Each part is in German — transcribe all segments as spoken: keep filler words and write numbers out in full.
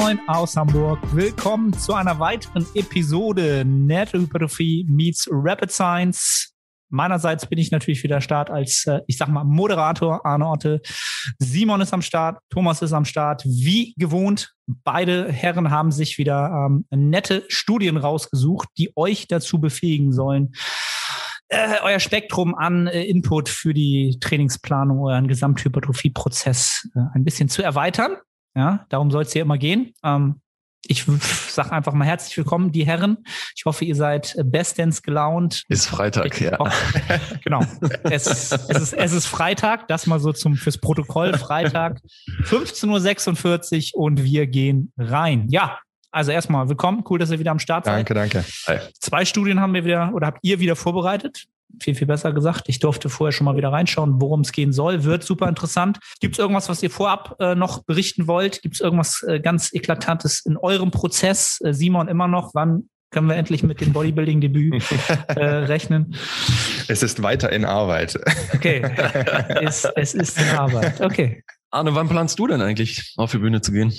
moin aus Hamburg. Willkommen zu einer weiteren Episode Nettohypertrophie meets Rapid Science. Meinerseits bin ich natürlich wieder Start als, ich sag mal, Moderator Arne Otte. Simon ist am Start, Thomas ist am Start. Wie gewohnt, beide Herren haben sich wieder ähm, nette Studien rausgesucht, die euch dazu befähigen sollen, äh, euer Spektrum an äh, Input für die Trainingsplanung, euren Gesamthypertrophie-Prozess äh, ein bisschen zu erweitern. Ja, darum soll es hier immer gehen. Ähm, Ich sage einfach mal herzlich willkommen, die Herren. Ich hoffe, ihr seid bestens gelaunt. Ist Freitag, ja. Genau. Es, es, ist, es ist Freitag, das mal so zum fürs Protokoll. Freitag, fünfzehn Uhr sechsundvierzig und wir gehen rein. Ja, also erstmal willkommen. Cool, dass ihr wieder am Start seid. Danke, danke. Hi. Zwei Studien haben wir wieder oder habt ihr wieder vorbereitet. Viel, viel besser gesagt. Ich durfte vorher schon mal wieder reinschauen, worum es gehen soll. Wird super interessant. Gibt es irgendwas, was ihr vorab äh, noch berichten wollt? Gibt es irgendwas äh, ganz Eklatantes in eurem Prozess? Äh, Simon, immer noch, wann können wir endlich mit dem Bodybuilding-Debüt äh, rechnen? Es ist weiter in Arbeit. Okay, es, es ist in Arbeit. Okay. Arne, wann planst du denn eigentlich, auf die Bühne zu gehen?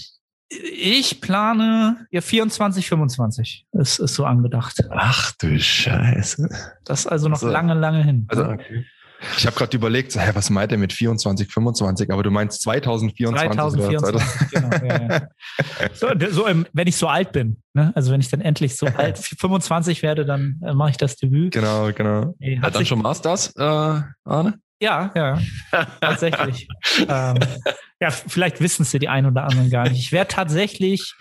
Ich plane ja vierundzwanzig, fünfundzwanzig. Es ist so angedacht. Ach du Scheiße. Das ist also noch also, lange, lange hin. Also, okay. Ich habe gerade überlegt, so, hä, was meint er mit vierundzwanzig, fünfundzwanzig? Aber du meinst zwanzig vierundzwanzig? zwanzig vierundzwanzig, genau. Ja, ja. So, so, wenn ich so alt bin, ne? Also wenn ich dann endlich so alt, fünfundzwanzig werde, dann äh, mache ich das Debüt. Genau, genau. Hey, hat, hat dann schon Masters, äh, Arne? Ja, ja, tatsächlich. ähm, ja, vielleicht wissen es ja die einen oder anderen gar nicht. Ich werde tatsächlich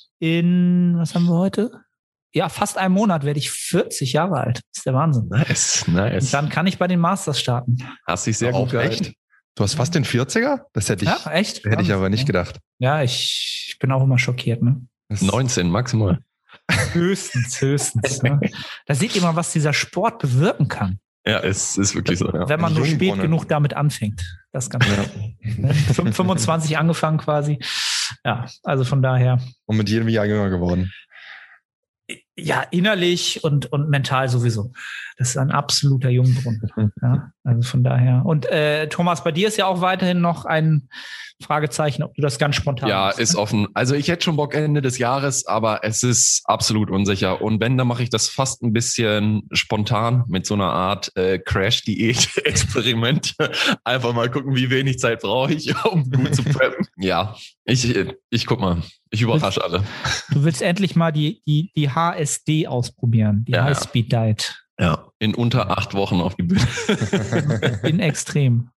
in, was haben wir heute? Ja, fast einem Monat werde ich vierzig Jahre alt. Das ist der Wahnsinn. Nice, nice. Und dann kann ich bei den Masters starten. Hast dich sehr auch gut gehalten. Echt? Du hast fast den vierziger? Das hätte ich, ja, echt? hätte ich aber nicht gedacht. Ja, ich, ich bin auch immer schockiert. Ne? neunzehn maximal. Höchstens, höchstens. Ne? Da seht ihr mal, was dieser Sport bewirken kann. Ja, es ist wirklich so. Ja. Wenn man nur spät genug damit anfängt. Das Ganze. Ja. fünfundzwanzig angefangen quasi. Ja, also von daher. Und mit jedem Jahr jünger geworden. Ja, innerlich und, und mental sowieso. Das ist ein absoluter Jungbrunnen. Ja, also von daher. Und äh, Thomas, bei dir ist ja auch weiterhin noch ein Fragezeichen, ob du das ganz spontan Ja, machst, ist ne? offen. Also ich hätte schon Bock Ende des Jahres, aber es ist absolut unsicher. Und wenn, dann mache ich das fast ein bisschen spontan mit so einer Art äh, Crash-Diät-Experiment. Einfach mal gucken, wie wenig Zeit brauche ich, um gut zu preppen. Ja, ich, ich guck mal. Ich überrasche alle. Du willst endlich mal die, die, die H S D ausprobieren, die ja, High-Speed Diet. Ja, in unter acht Wochen auf die Bühne. In extrem.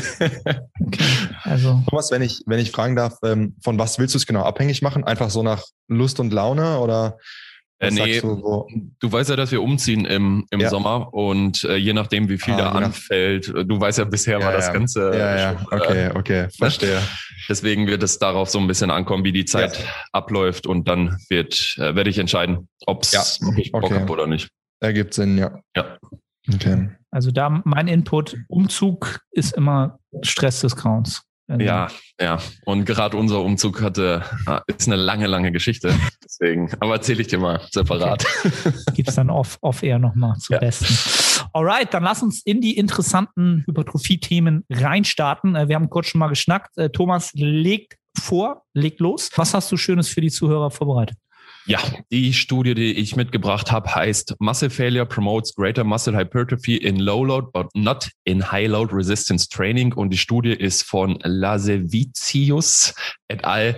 Okay, also. Thomas, wenn ich, wenn ich fragen darf, ähm, von was willst du es genau abhängig machen? Einfach so nach Lust und Laune oder? Äh, nee, du, wo? du weißt ja, dass wir umziehen im, im ja. Sommer und äh, je nachdem, wie viel ah, da anfällt, nach... du weißt ja, bisher ja, war das ja. Ganze. Ja, ja, schon, okay, okay, verstehe. Deswegen wird es darauf so ein bisschen ankommen, wie die Zeit ja. abläuft und dann wird äh, werde ich entscheiden, ob's, ja. ob ich Bock okay. habe oder nicht. Ergibt Sinn, ja. Ja. Okay. Also da mein Input, Umzug ist immer Stress des Grauens. Also ja, ja. Und gerade unser Umzug hatte, ist eine lange, lange Geschichte. Deswegen, aber erzähle ich dir mal separat. Okay. Gibt's dann off, off air nochmal zum ja. Besten. Alright, dann lass uns in die interessanten Hypertrophie-Themen reinstarten. Wir haben kurz schon mal geschnackt. Thomas, legt vor, legt los. Was hast du Schönes für die Zuhörer vorbereitet? Ja, die Studie, die ich mitgebracht habe, heißt Muscle Failure Promotes Greater Muscle Hypertrophy in Low Load but not in High Load Resistance Training. Und die Studie ist von Lasevicius et al.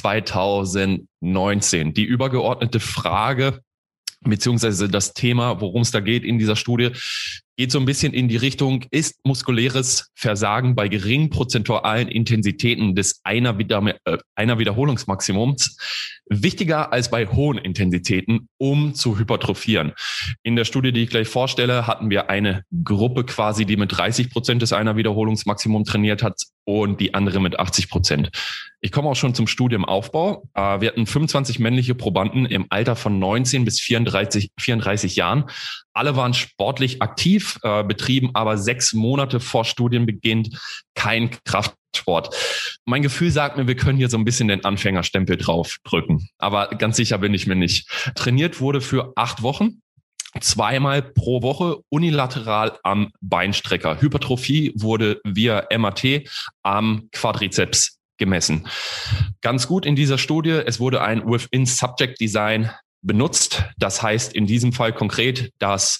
zweitausendneunzehn. Die übergeordnete Frage beziehungsweise das Thema, worum es da geht in dieser Studie, geht so ein bisschen in die Richtung, ist muskuläres Versagen bei geringen prozentualen Intensitäten des einer, Wieder- äh, einer Wiederholungsmaximums wichtiger als bei hohen Intensitäten, um zu hypertrophieren. In der Studie, die ich gleich vorstelle, hatten wir eine Gruppe quasi, die mit dreißig Prozent des einer Wiederholungsmaximum trainiert hat und die andere mit achtzig Prozent. Ich komme auch schon zum Studienaufbau. Wir hatten fünfundzwanzig männliche Probanden im Alter von neunzehn bis vierunddreißig, vierunddreißig Jahren. Alle waren sportlich aktiv, betrieben aber sechs Monate vor Studienbeginn kein Kraftsport. Mein Gefühl sagt mir, wir können hier so ein bisschen den Anfängerstempel draufdrücken. Aber ganz sicher bin ich mir nicht. Trainiert wurde für acht Wochen. Zweimal pro Woche unilateral am Beinstrecker. Hypertrophie wurde via M R T am Quadrizeps gemessen. Ganz gut in dieser Studie, es wurde ein Within-Subject-Design benutzt. Das heißt in diesem Fall konkret, dass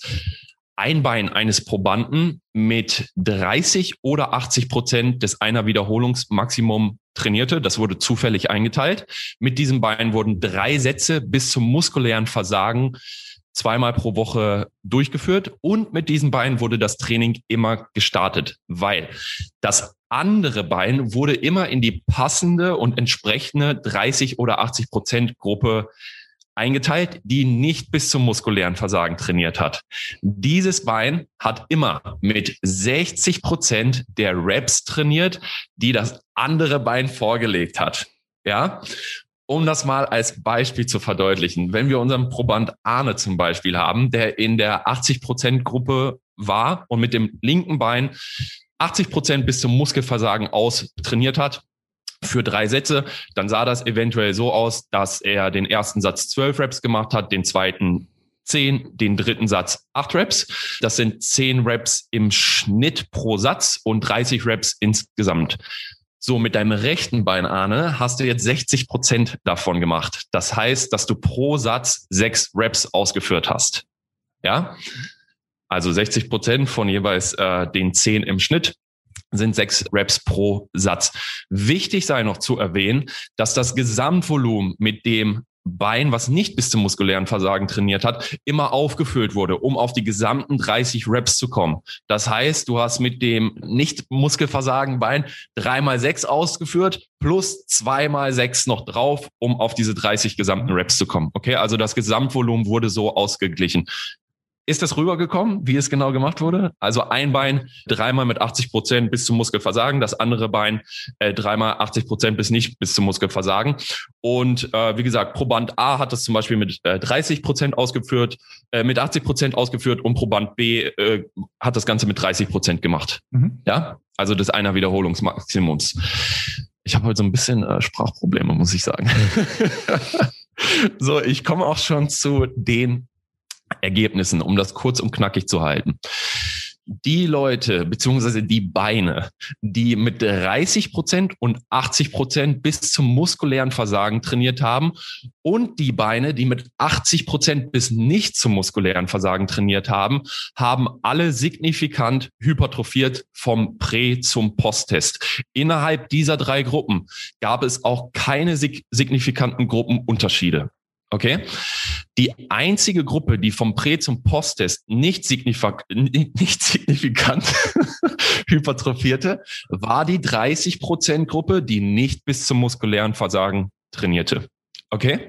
ein Bein eines Probanden mit dreißig oder achtzig Prozent des einer Wiederholungsmaximum trainierte. Das wurde zufällig eingeteilt. Mit diesem Bein wurden drei Sätze bis zum muskulären Versagen zweimal pro Woche durchgeführt. Und mit diesem Bein wurde das Training immer gestartet, weil das andere Bein wurde immer in die passende und entsprechende dreißig oder achtzig Prozent Gruppe eingeteilt, die nicht bis zum muskulären Versagen trainiert hat. Dieses Bein hat immer mit sechzig Prozent der Reps trainiert, die das andere Bein vorgelegt hat. Ja, um das mal als Beispiel zu verdeutlichen. Wenn wir unseren Proband Arne zum Beispiel haben, der in der achtzig Prozent Gruppe war und mit dem linken Bein achtzig Prozent bis zum Muskelversagen aus trainiert hat, für drei Sätze, dann sah das eventuell so aus, dass er den ersten Satz zwölf Reps gemacht hat, den zweiten zehn, den dritten Satz acht Reps. Das sind zehn Reps im Schnitt pro Satz und dreißig Reps insgesamt. So, mit deinem rechten Bein, Arne, hast du jetzt sechzig Prozent davon gemacht. Das heißt, dass du pro Satz sechs Reps ausgeführt hast. Ja? Also sechzig Prozent von jeweils äh, den zehn im Schnitt sind sechs Reps pro Satz. Wichtig sei noch zu erwähnen, dass das Gesamtvolumen mit dem Bein, was nicht bis zum muskulären Versagen trainiert hat, immer aufgefüllt wurde, um auf die gesamten dreißig Reps zu kommen. Das heißt, du hast mit dem nicht-Muskelversagen Bein dreimal sechs ausgeführt, plus zweimal sechs noch drauf, um auf diese dreißig gesamten Reps zu kommen. Okay, also das Gesamtvolumen wurde so ausgeglichen. Ist das rübergekommen, wie es genau gemacht wurde? Also ein Bein dreimal mit achtzig Prozent bis zum Muskelversagen, das andere Bein äh, dreimal achtzig Prozent bis nicht bis zum Muskelversagen. Und äh, wie gesagt, Proband A hat das zum Beispiel mit äh, dreißig Prozent ausgeführt, äh, mit achtzig Prozent ausgeführt und Proband B äh, hat das Ganze mit dreißig Prozent gemacht. Mhm. Ja, also des einer Wiederholungsmaximums. Ich habe heute so ein bisschen äh, Sprachprobleme, muss ich sagen. So, ich komme auch schon zu den Ergebnissen, um das kurz und knackig zu halten. Die Leute beziehungsweise die Beine, die mit dreißig Prozent und achtzig Prozent bis zum muskulären Versagen trainiert haben und die Beine, die mit achtzig Prozent bis nicht zum muskulären Versagen trainiert haben, haben alle signifikant hypertrophiert vom Prä- zum Posttest. Innerhalb dieser drei Gruppen gab es auch keine sig- signifikanten Gruppenunterschiede. Okay? Die einzige Gruppe, die vom Prä- zum Posttest nicht signifikant, nicht signifikant hypertrophierte, war die dreißig Prozent Gruppe, die nicht bis zum muskulären Versagen trainierte. Okay?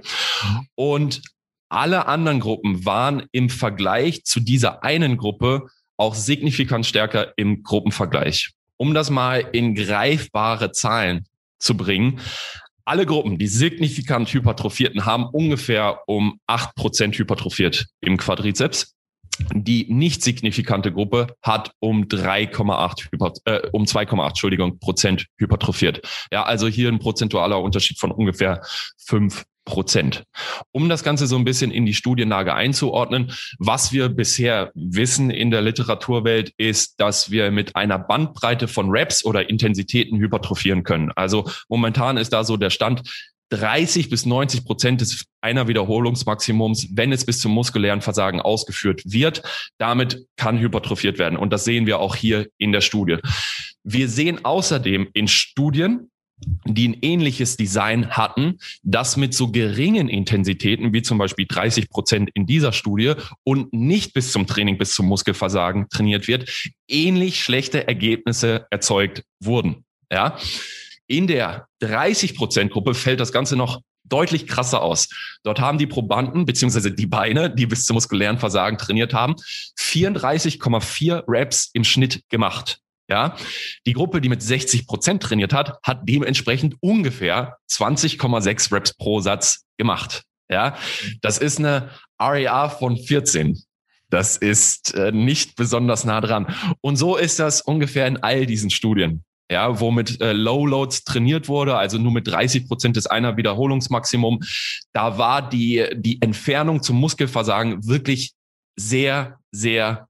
Und alle anderen Gruppen waren im Vergleich zu dieser einen Gruppe auch signifikant stärker im Gruppenvergleich. Um das mal in greifbare Zahlen zu bringen, alle Gruppen, die signifikant hypertrophierten, haben ungefähr um acht Prozent hypertrophiert im Quadrizeps. Die nicht signifikante Gruppe hat um drei Komma acht Hyper, äh, um zwei Komma acht Entschuldigung, Prozent hypertrophiert. Ja, also hier ein prozentualer Unterschied von ungefähr fünf Prozent. Um das Ganze so ein bisschen in die Studienlage einzuordnen, was wir bisher wissen in der Literaturwelt ist, dass wir mit einer Bandbreite von Reps oder Intensitäten hypertrophieren können. Also momentan ist da so der Stand dreißig bis neunzig Prozent des einer Wiederholungsmaximums, wenn es bis zum muskulären Versagen ausgeführt wird. Damit kann hypertrophiert werden. Und das sehen wir auch hier in der Studie. Wir sehen außerdem in Studien, die ein ähnliches Design hatten, das mit so geringen Intensitäten wie zum Beispiel dreißig Prozent in dieser Studie und nicht bis zum Training, bis zum Muskelversagen trainiert wird, ähnlich schlechte Ergebnisse erzeugt wurden. Ja, in der dreißig Prozent Gruppe fällt das Ganze noch deutlich krasser aus. Dort haben die Probanden beziehungsweise die Beine, die bis zum muskulären Versagen trainiert haben, vierunddreißig Komma vier Reps im Schnitt gemacht. Ja, die Gruppe, die mit sechzig Prozent trainiert hat, hat dementsprechend ungefähr zwanzig Komma sechs Reps pro Satz gemacht. Ja, das ist eine R A R von vierzehn. Das ist äh, nicht besonders nah dran. Und so ist das ungefähr in all diesen Studien. Ja, wo mit äh, Low Loads trainiert wurde, also nur mit dreißig Prozent des einer Wiederholungsmaximum. Da war die, die Entfernung zum Muskelversagen wirklich sehr, sehr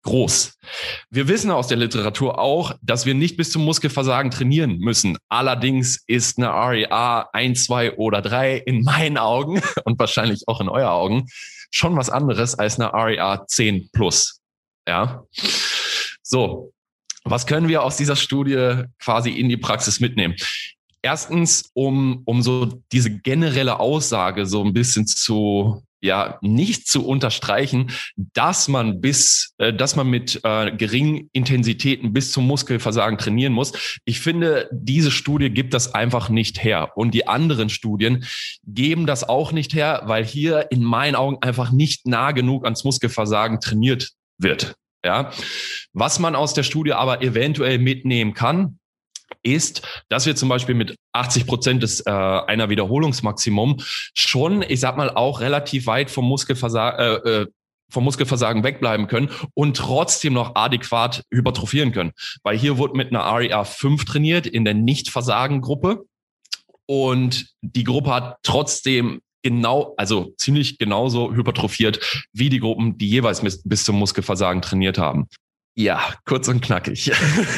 groß. Wir wissen aus der Literatur auch, dass wir nicht bis zum Muskelversagen trainieren müssen. Allerdings ist eine R E A eins, zwei oder drei in meinen Augen und wahrscheinlich auch in euren Augen schon was anderes als eine R E A zehn plus. Ja. So. Was können wir aus dieser Studie quasi in die Praxis mitnehmen? Erstens, um, um so diese generelle Aussage so ein bisschen zu, ja, nicht zu unterstreichen, dass man bis, äh, dass man mit äh, geringen Intensitäten bis zum Muskelversagen trainieren muss. Ich finde, diese Studie gibt das einfach nicht her. Und die anderen Studien geben das auch nicht her, weil hier in meinen Augen einfach nicht nah genug ans Muskelversagen trainiert wird. Ja, was man aus der Studie aber eventuell mitnehmen kann, ist, dass wir zum Beispiel mit achtzig Prozent des äh, einer Wiederholungsmaximum schon, ich sag mal, auch relativ weit vom Muskelversagen, äh, äh, vom Muskelversagen wegbleiben können und trotzdem noch adäquat hypertrophieren können. Weil hier wurde mit einer R E A fünf trainiert in der Nicht-Versagen-Gruppe und die Gruppe hat trotzdem genau, also ziemlich genauso hypertrophiert wie die Gruppen, die jeweils bis, bis zum Muskelversagen trainiert haben. Ja, kurz und knackig.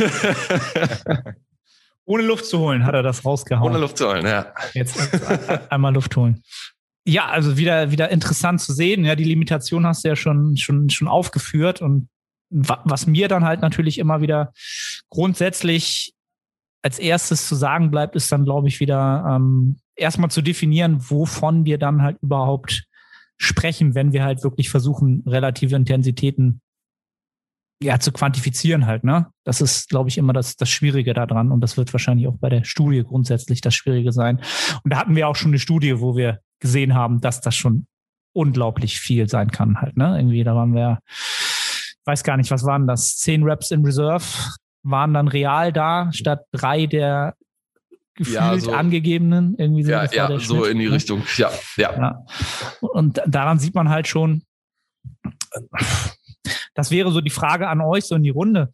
Ohne Luft zu holen, hat er das rausgehauen. Ohne Luft zu holen, ja. Jetzt einmal Luft holen. Ja, also wieder, wieder interessant zu sehen. Ja, die Limitation hast du ja schon, schon, schon aufgeführt. Und was mir dann halt natürlich immer wieder grundsätzlich als erstes zu sagen bleibt, ist dann, glaube ich, wieder ähm, erstmal zu definieren, wovon wir dann halt überhaupt sprechen, wenn wir halt wirklich versuchen, relative Intensitäten ja, zu quantifizieren halt, ne? Das ist, glaube ich, immer das, das Schwierige daran und das wird wahrscheinlich auch bei der Studie grundsätzlich das Schwierige sein. Und da hatten wir auch schon eine Studie, wo wir gesehen haben, dass das schon unglaublich viel sein kann halt, ne? Irgendwie, da waren wir, weiß gar nicht, was waren das? Zehn Reps in Reserve waren dann real da, statt drei der gefühlt ja, so, angegebenen. Irgendwie so, ja, ja, so Schnitt, in die ne? Richtung, ja, ja. ja. Und daran sieht man halt schon, das wäre so die Frage an euch, so in die Runde.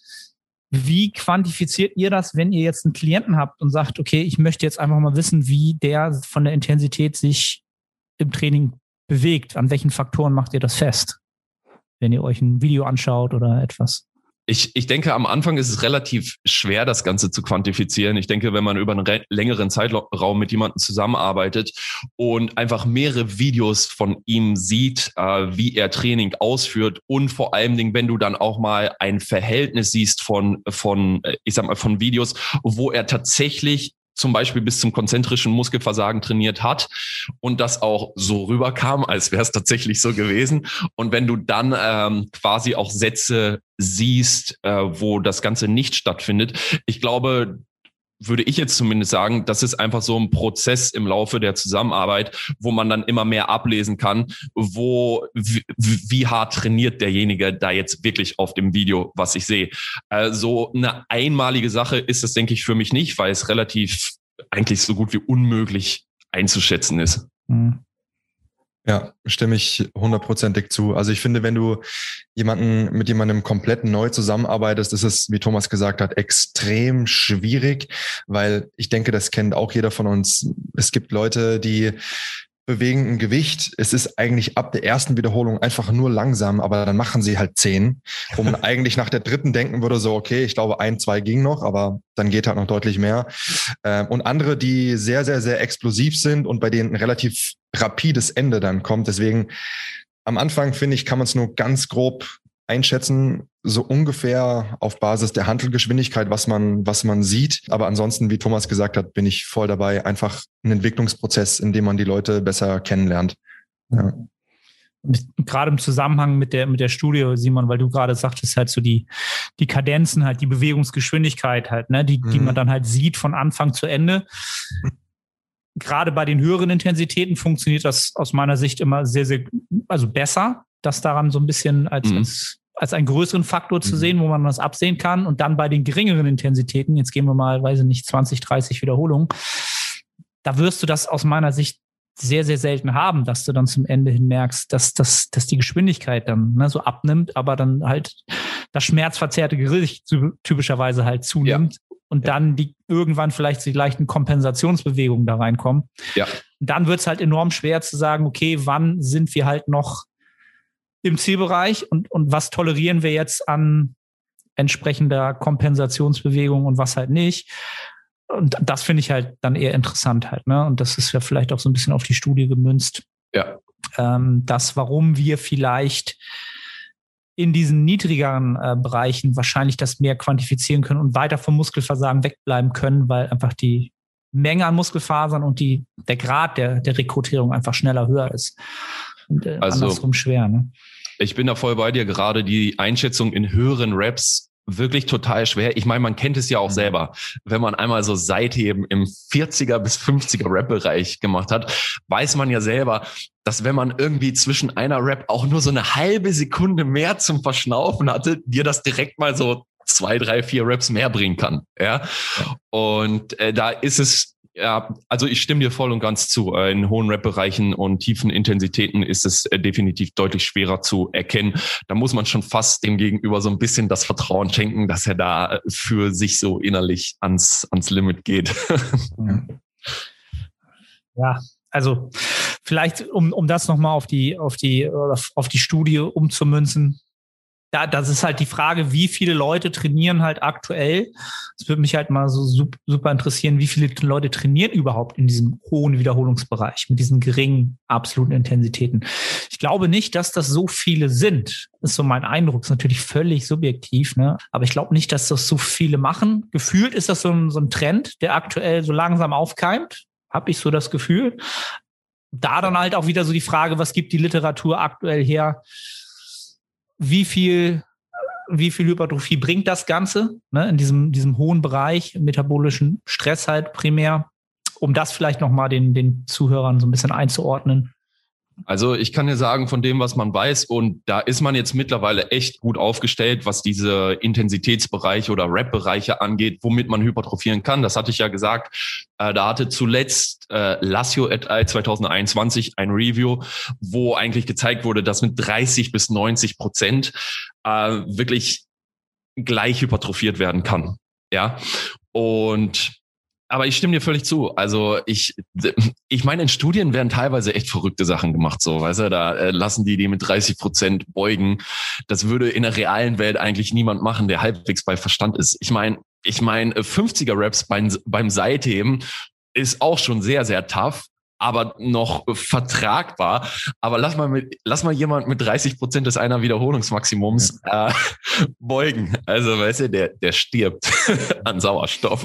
Wie quantifiziert ihr das, wenn ihr jetzt einen Klienten habt und sagt, okay, ich möchte jetzt einfach mal wissen, wie der von der Intensität sich im Training bewegt? An welchen Faktoren macht ihr das fest? Wenn ihr euch ein Video anschaut oder etwas? Ich, ich denke, am Anfang ist es relativ schwer, das Ganze zu quantifizieren. Ich denke, wenn man über einen re- längeren Zeitraum mit jemandem zusammenarbeitet und einfach mehrere Videos von ihm sieht, äh, wie er Training ausführt und vor allen Dingen, wenn du dann auch mal ein Verhältnis siehst von, von, ich sag mal, von Videos, wo er tatsächlich zum Beispiel bis zum konzentrischen Muskelversagen trainiert hat und das auch so rüberkam, als wäre es tatsächlich so gewesen. Und wenn du dann ähm, quasi auch Sätze siehst, äh, wo das Ganze nicht stattfindet, ich glaube, würde ich jetzt zumindest sagen, das ist einfach so ein Prozess im Laufe der Zusammenarbeit, wo man dann immer mehr ablesen kann, wo wie, wie hart trainiert derjenige da jetzt wirklich auf dem Video, was ich sehe. Also eine einmalige Sache ist das, denke ich, für mich nicht, weil es relativ eigentlich so gut wie unmöglich einzuschätzen ist. Mhm. Ja, stimme ich hundertprozentig zu. Also ich finde, wenn du jemanden mit jemandem komplett neu zusammenarbeitest, ist es, wie Thomas gesagt hat, extrem schwierig, weil ich denke, das kennt auch jeder von uns. Es gibt Leute, die bewegen ein Gewicht. Es ist eigentlich ab der ersten Wiederholung einfach nur langsam, aber dann machen sie halt zehn, wo man eigentlich nach der dritten denken würde, so okay, ich glaube ein, zwei ging noch, aber dann geht halt noch deutlich mehr. Und andere, die sehr, sehr, sehr explosiv sind und bei denen ein relativ rapides Ende dann kommt. Deswegen am Anfang, finde ich, kann man es nur ganz grob einschätzen, so ungefähr auf Basis der Hantelgeschwindigkeit, was man, was man sieht. Aber ansonsten, wie Thomas gesagt hat, bin ich voll dabei. Einfach ein Entwicklungsprozess, in dem man die Leute besser kennenlernt. Ja. Gerade im Zusammenhang mit der, mit der Studie, Simon, weil du gerade sagtest, halt so die, die Kadenzen, halt die Bewegungsgeschwindigkeit halt, ne, die, mhm. die man dann halt sieht von Anfang zu Ende. Gerade bei den höheren Intensitäten funktioniert das aus meiner Sicht immer sehr, sehr, also besser, das daran so ein bisschen als, mhm. als, als einen größeren Faktor zu mhm. sehen, wo man das absehen kann. Und dann bei den geringeren Intensitäten, jetzt gehen wir mal, weiß ich nicht, zwanzig, dreißig Wiederholungen, da wirst du das aus meiner Sicht sehr, sehr selten haben, dass du dann zum Ende hin merkst, dass, dass, dass die Geschwindigkeit dann ne, so abnimmt, aber dann halt das schmerzverzerrte Gesicht typischerweise halt zunimmt. Ja. Und ja. dann die irgendwann vielleicht die leichten Kompensationsbewegungen da reinkommen. Ja. Und dann wird's halt enorm schwer zu sagen, okay, wann sind wir halt noch im Zielbereich und, und was tolerieren wir jetzt an entsprechender Kompensationsbewegung und was halt nicht. Und das finde ich halt dann eher interessant halt, ne? Und das ist ja vielleicht auch so ein bisschen auf die Studie gemünzt. Ja. Ähm, das, warum wir vielleicht in diesen niedrigeren äh, Bereichen wahrscheinlich das mehr quantifizieren können und weiter vom Muskelversagen wegbleiben können, weil einfach die Menge an Muskelfasern und die, der Grad der, der Rekrutierung einfach schneller höher ist. Und äh, also, andersrum schwer, ne? Ich bin da voll bei dir, gerade die Einschätzung in höheren Reps wirklich total schwer. Ich meine, man kennt es ja auch selber. Wenn man einmal so Seitheben im vierziger bis fünfziger Rep-Bereich gemacht hat, weiß man ja selber, dass wenn man irgendwie zwischen einer Rep auch nur so eine halbe Sekunde mehr zum Verschnaufen hatte, dir das direkt mal so zwei, drei, vier Reps mehr bringen kann. Ja. Und äh, da ist es, ja, also ich stimme dir voll und ganz zu. In hohen Rap-Bereichen und tiefen Intensitäten ist es definitiv deutlich schwerer zu erkennen. Da muss man schon fast dem Gegenüber so ein bisschen das Vertrauen schenken, dass er da für sich so innerlich ans, ans Limit geht. Ja, also vielleicht, um, um das nochmal auf die, auf die, auf die Studie umzumünzen. Da, das ist halt die Frage, wie viele Leute trainieren halt aktuell. Es würde mich halt mal so super interessieren, wie viele Leute trainieren überhaupt in diesem hohen Wiederholungsbereich mit diesen geringen absoluten Intensitäten. Ich glaube nicht, dass das so viele sind. Das ist so mein Eindruck. Das ist natürlich völlig subjektiv, ne? Aber ich glaube nicht, dass das so viele machen. Gefühlt ist das so ein, so ein Trend, der aktuell so langsam aufkeimt. Habe ich so das Gefühl. Da dann halt auch wieder so die Frage, was gibt die Literatur aktuell her? Wie viel, wie viel Hypertrophie bringt das Ganze, ne, in diesem, diesem hohen Bereich, metabolischen Stress halt primär, um das vielleicht nochmal den, den Zuhörern so ein bisschen einzuordnen? Also ich kann dir sagen, von dem, was man weiß, und da ist man jetzt mittlerweile echt gut aufgestellt, was diese Intensitätsbereiche oder Rap-Bereiche angeht, womit man hypertrophieren kann. Das hatte ich ja gesagt. Äh, da hatte zuletzt äh, Lassio et al. zwanzig einundzwanzig ein Review, wo eigentlich gezeigt wurde, dass mit dreißig bis neunzig Prozent äh, wirklich gleich hypertrophiert werden kann. Ja, und aber ich stimme dir völlig zu. Also ich, ich meine, in Studien werden teilweise echt verrückte Sachen gemacht. So, weißt du, da äh, lassen die die mit dreißig Prozent beugen. Das würde in der realen Welt eigentlich niemand machen, der halbwegs bei Verstand ist. Ich meine, ich meine, fünfziger Reps beim, beim Seitheben ist auch schon sehr, sehr tough, aber noch vertragbar. Aber lass mal mit, lass mal jemand mit dreißig Prozent des einer Wiederholungsmaximums äh, beugen. Also, weißt du, der, der stirbt an Sauerstoff.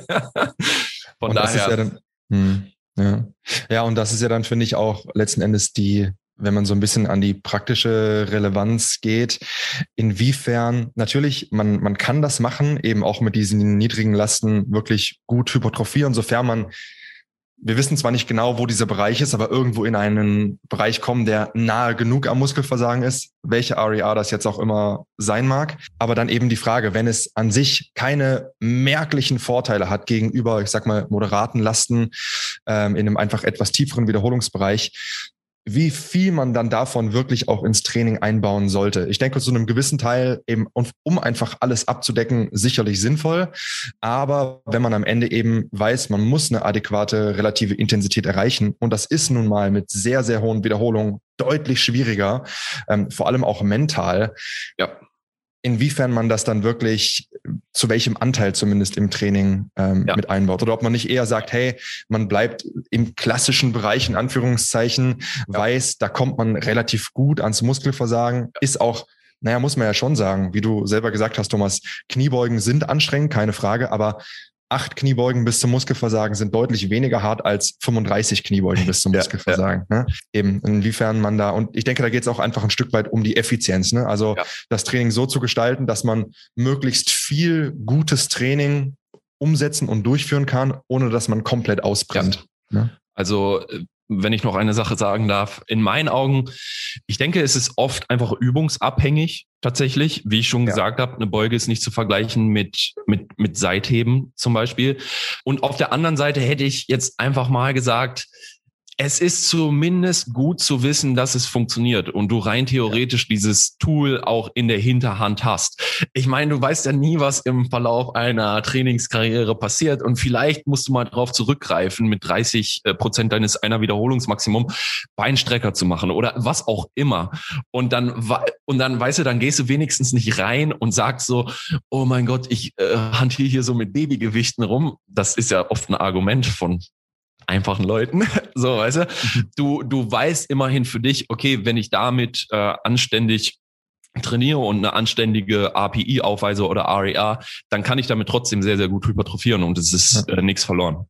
Von und daher. Das ist ja, dann, hm, ja. ja, und das ist ja dann, finde ich, auch letzten Endes die, wenn man so ein bisschen an die praktische Relevanz geht, inwiefern, natürlich, man, man kann das machen, eben auch mit diesen niedrigen Lasten wirklich gut hypertrophieren, sofern man, wir wissen zwar nicht genau, wo dieser Bereich ist, aber irgendwo in einen Bereich kommen, der nahe genug am Muskelversagen ist, welche R E R das jetzt auch immer sein mag. Aber dann eben die Frage, wenn es an sich keine merklichen Vorteile hat gegenüber, ich sag mal, moderaten Lasten ähm, in einem einfach etwas tieferen Wiederholungsbereich, wie viel man dann davon wirklich auch ins Training einbauen sollte. Ich denke, zu einem gewissen Teil eben, um einfach alles abzudecken, sicherlich sinnvoll. Aber wenn man am Ende eben weiß, man muss eine adäquate relative Intensität erreichen, und das ist nun mal mit sehr, sehr hohen Wiederholungen deutlich schwieriger, ähm, vor allem auch mental, ja, inwiefern man das dann wirklich, zu welchem Anteil zumindest im Training ähm, ja. mit einbaut. Oder ob man nicht eher sagt, hey, man bleibt im klassischen Bereich, in Anführungszeichen, ja. weiß, da kommt man relativ gut ans Muskelversagen, ja. ist auch, naja, muss man ja schon sagen, wie du selber gesagt hast, Thomas, Kniebeugen sind anstrengend, keine Frage, aber acht Kniebeugen bis zum Muskelversagen sind deutlich weniger hart als fünfunddreißig Kniebeugen bis zum ja, Muskelversagen. Ja. Ne? Eben, inwiefern man da, und ich denke, da geht es auch einfach ein Stück weit um die Effizienz. Ne? Also ja. das Training so zu gestalten, dass man möglichst viel gutes Training umsetzen und durchführen kann, ohne dass man komplett ausbrennt. Ja. Ne? Also wenn ich noch eine Sache sagen darf, in meinen Augen, ich denke, es ist oft einfach übungsabhängig tatsächlich. Wie ich schon ja. gesagt habe, eine Beuge ist nicht zu vergleichen mit, mit, mit Seitheben zum Beispiel. Und auf der anderen Seite hätte ich jetzt einfach mal gesagt, es ist zumindest gut zu wissen, dass es funktioniert und du rein theoretisch dieses Tool auch in der Hinterhand hast. Ich meine, du weißt ja nie, was im Verlauf einer Trainingskarriere passiert und vielleicht musst du mal drauf zurückgreifen, mit dreißig Prozent deines einer Wiederholungsmaximum Beinstrecker zu machen oder was auch immer. Und dann, und dann, weißt du, dann gehst du wenigstens nicht rein und sagst so, oh mein Gott, ich äh, hantiere hier so mit Babygewichten rum. Das ist ja oft ein Argument von einfachen Leuten, so, weißt du, du, du weißt immerhin für dich, okay, wenn ich damit äh, anständig trainiere und eine anständige A P I aufweise oder R E A, dann kann ich damit trotzdem sehr, sehr gut hypertrophieren und es ist äh, nichts verloren.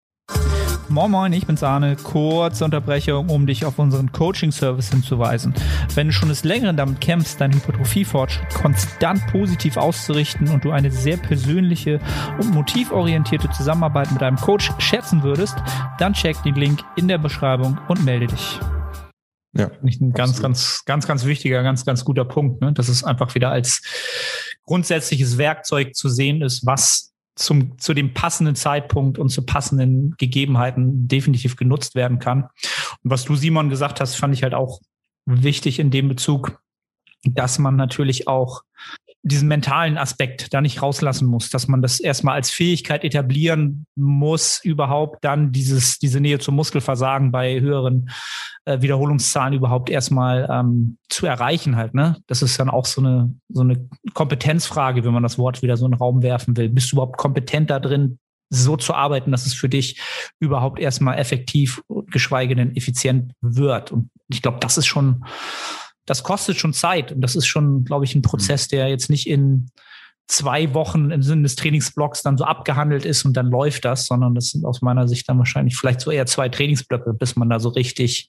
Moin Moin, ich bin's Arne. Kurze Unterbrechung, um dich auf unseren Coaching-Service hinzuweisen. Wenn du schon des Längeren damit kämpfst, deinen Hypertrophie-Fortschritt konstant positiv auszurichten und du eine sehr persönliche und motivorientierte Zusammenarbeit mit deinem Coach schätzen würdest, dann check den Link in der Beschreibung und melde dich. Ja, nicht ein ganz, ganz, ganz, ganz wichtiger, ganz, ganz guter Punkt, ne? Dass es einfach wieder als grundsätzliches Werkzeug zu sehen ist, was zum, zu dem passenden Zeitpunkt und zu passenden Gegebenheiten definitiv genutzt werden kann. Und was du, Simon, gesagt hast, fand ich halt auch wichtig in dem Bezug, dass man natürlich auch diesen mentalen Aspekt da nicht rauslassen muss, dass man das erstmal als Fähigkeit etablieren muss, überhaupt dann dieses, diese Nähe zum Muskelversagen bei höheren äh, Wiederholungszahlen überhaupt erstmal ähm, zu erreichen halt, ne? Das ist dann auch so eine, so eine Kompetenzfrage, wenn man das Wort wieder so in den Raum werfen will. Bist du überhaupt kompetent da drin, so zu arbeiten, dass es für dich überhaupt erstmal effektiv, geschweige denn effizient wird? Und ich glaube, das ist schon, das kostet schon Zeit und das ist schon, glaube ich, ein Prozess, der jetzt nicht in zwei Wochen im Sinne des Trainingsblocks dann so abgehandelt ist und dann läuft das, sondern das sind aus meiner Sicht dann wahrscheinlich vielleicht so eher zwei Trainingsblöcke, bis man da so richtig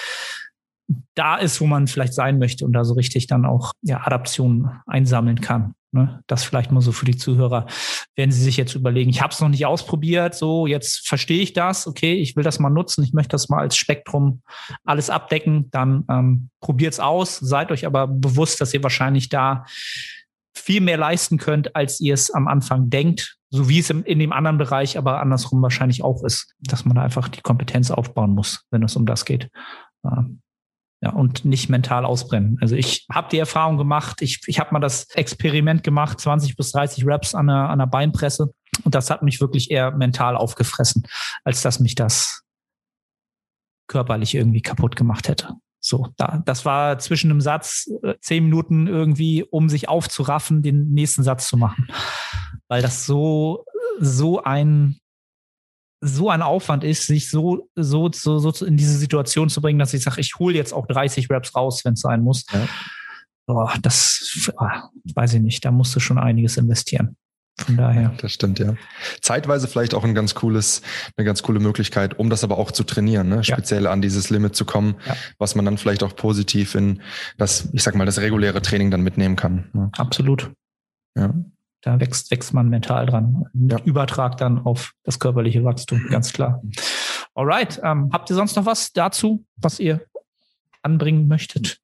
da ist, wo man vielleicht sein möchte und da so richtig dann auch ja, Adaptionen einsammeln kann. Ne? Das vielleicht mal so für die Zuhörer, wenn sie sich jetzt überlegen, ich habe es noch nicht ausprobiert, so jetzt verstehe ich das, okay, ich will das mal nutzen, ich möchte das mal als Spektrum alles abdecken, dann ähm, probiert's aus, seid euch aber bewusst, dass ihr wahrscheinlich da viel mehr leisten könnt, als ihr es am Anfang denkt, so wie es im, in dem anderen Bereich aber andersrum wahrscheinlich auch ist, dass man da einfach die Kompetenz aufbauen muss, wenn es um das geht. Ähm, Ja, und nicht mental ausbrennen. Also ich habe die Erfahrung gemacht, ich, ich habe mal das Experiment gemacht, zwanzig bis dreißig Reps an einer, an einer Beinpresse. Und das hat mich wirklich eher mental aufgefressen, als dass mich das körperlich irgendwie kaputt gemacht hätte. So, da, das war zwischen einem Satz äh, zehn Minuten irgendwie, um sich aufzuraffen, den nächsten Satz zu machen. Weil das so, so ein so ein Aufwand ist, sich so, so, so, so in diese Situation zu bringen, dass ich sage, ich hole jetzt auch dreißig Reps raus, wenn es sein muss. Ja. Oh, das oh, weiß ich nicht, da musst du schon einiges investieren. Von daher. Das stimmt, ja. Zeitweise vielleicht auch ein ganz cooles, eine ganz coole Möglichkeit, um das aber auch zu trainieren, ne? Speziell ja. an dieses Limit zu kommen, ja. was man dann vielleicht auch positiv in das, ich sag mal, das reguläre Training dann mitnehmen kann. Ne? Absolut. Ja. Da wächst, wächst man mental dran. Ja. Übertrag dann auf das körperliche Wachstum, ganz klar. Alright, ähm, habt ihr sonst noch was dazu, was ihr anbringen möchtet?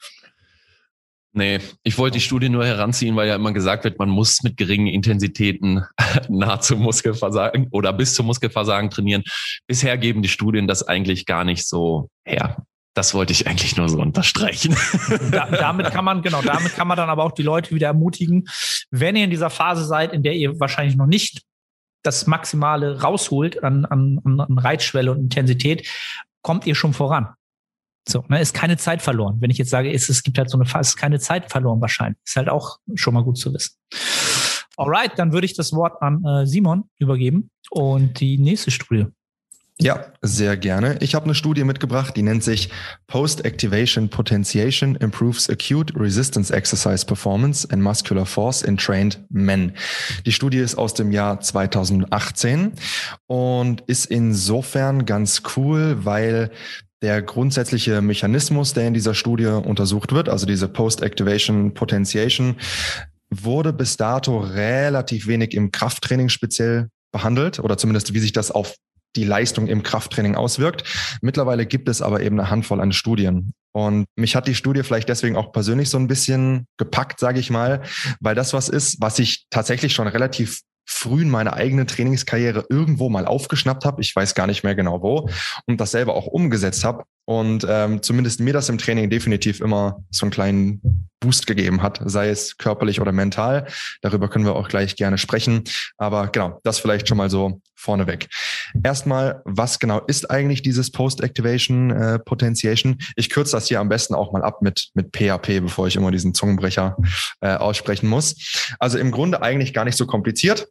Nee, ich wollte die Studie nur heranziehen, weil ja immer gesagt wird, man muss mit geringen Intensitäten nah zum Muskelversagen oder bis zum Muskelversagen trainieren. Bisher geben die Studien das eigentlich gar nicht so her. Das wollte ich eigentlich nur so unterstreichen. Da, damit kann man, genau, damit kann man dann aber auch die Leute wieder ermutigen, wenn ihr in dieser Phase seid, in der ihr wahrscheinlich noch nicht das Maximale rausholt an, an, an Reizschwelle und Intensität, kommt ihr schon voran. So, ne, ist keine Zeit verloren. Wenn ich jetzt sage, ist, es gibt halt so eine Phase, ist keine Zeit verloren wahrscheinlich. Ist halt auch schon mal gut zu wissen. Alright, dann würde ich das Wort an äh, Simon übergeben und die nächste Studie. Ja, sehr gerne. Ich habe eine Studie mitgebracht, die nennt sich Post-Activation Potentiation Improves Acute Resistance Exercise Performance and Muscular Force in Trained Men. Die Studie ist aus dem Jahr zweitausendachtzehn und ist insofern ganz cool, weil der grundsätzliche Mechanismus, der in dieser Studie untersucht wird, also diese Post-Activation Potentiation, wurde bis dato relativ wenig im Krafttraining speziell behandelt oder zumindest wie sich das auf die Leistung im Krafttraining auswirkt. Mittlerweile gibt es aber eben eine Handvoll an Studien. Und mich hat die Studie vielleicht deswegen auch persönlich so ein bisschen gepackt, sage ich mal, weil das was ist, was ich tatsächlich schon relativ früh in meiner eigenen Trainingskarriere irgendwo mal aufgeschnappt habe. Ich weiß gar nicht mehr genau wo und das selber auch umgesetzt habe und ähm, zumindest mir das im Training definitiv immer so einen kleinen Boost gegeben hat, sei es körperlich oder mental. Darüber können wir auch gleich gerne sprechen. Aber genau, das vielleicht schon mal so vorneweg. Erstmal, was genau ist eigentlich dieses Post-Activation äh, Potentiation? Ich kürze das hier am besten auch mal ab mit mit P A P, bevor ich immer diesen Zungenbrecher äh, aussprechen muss. Also im Grunde eigentlich gar nicht so kompliziert.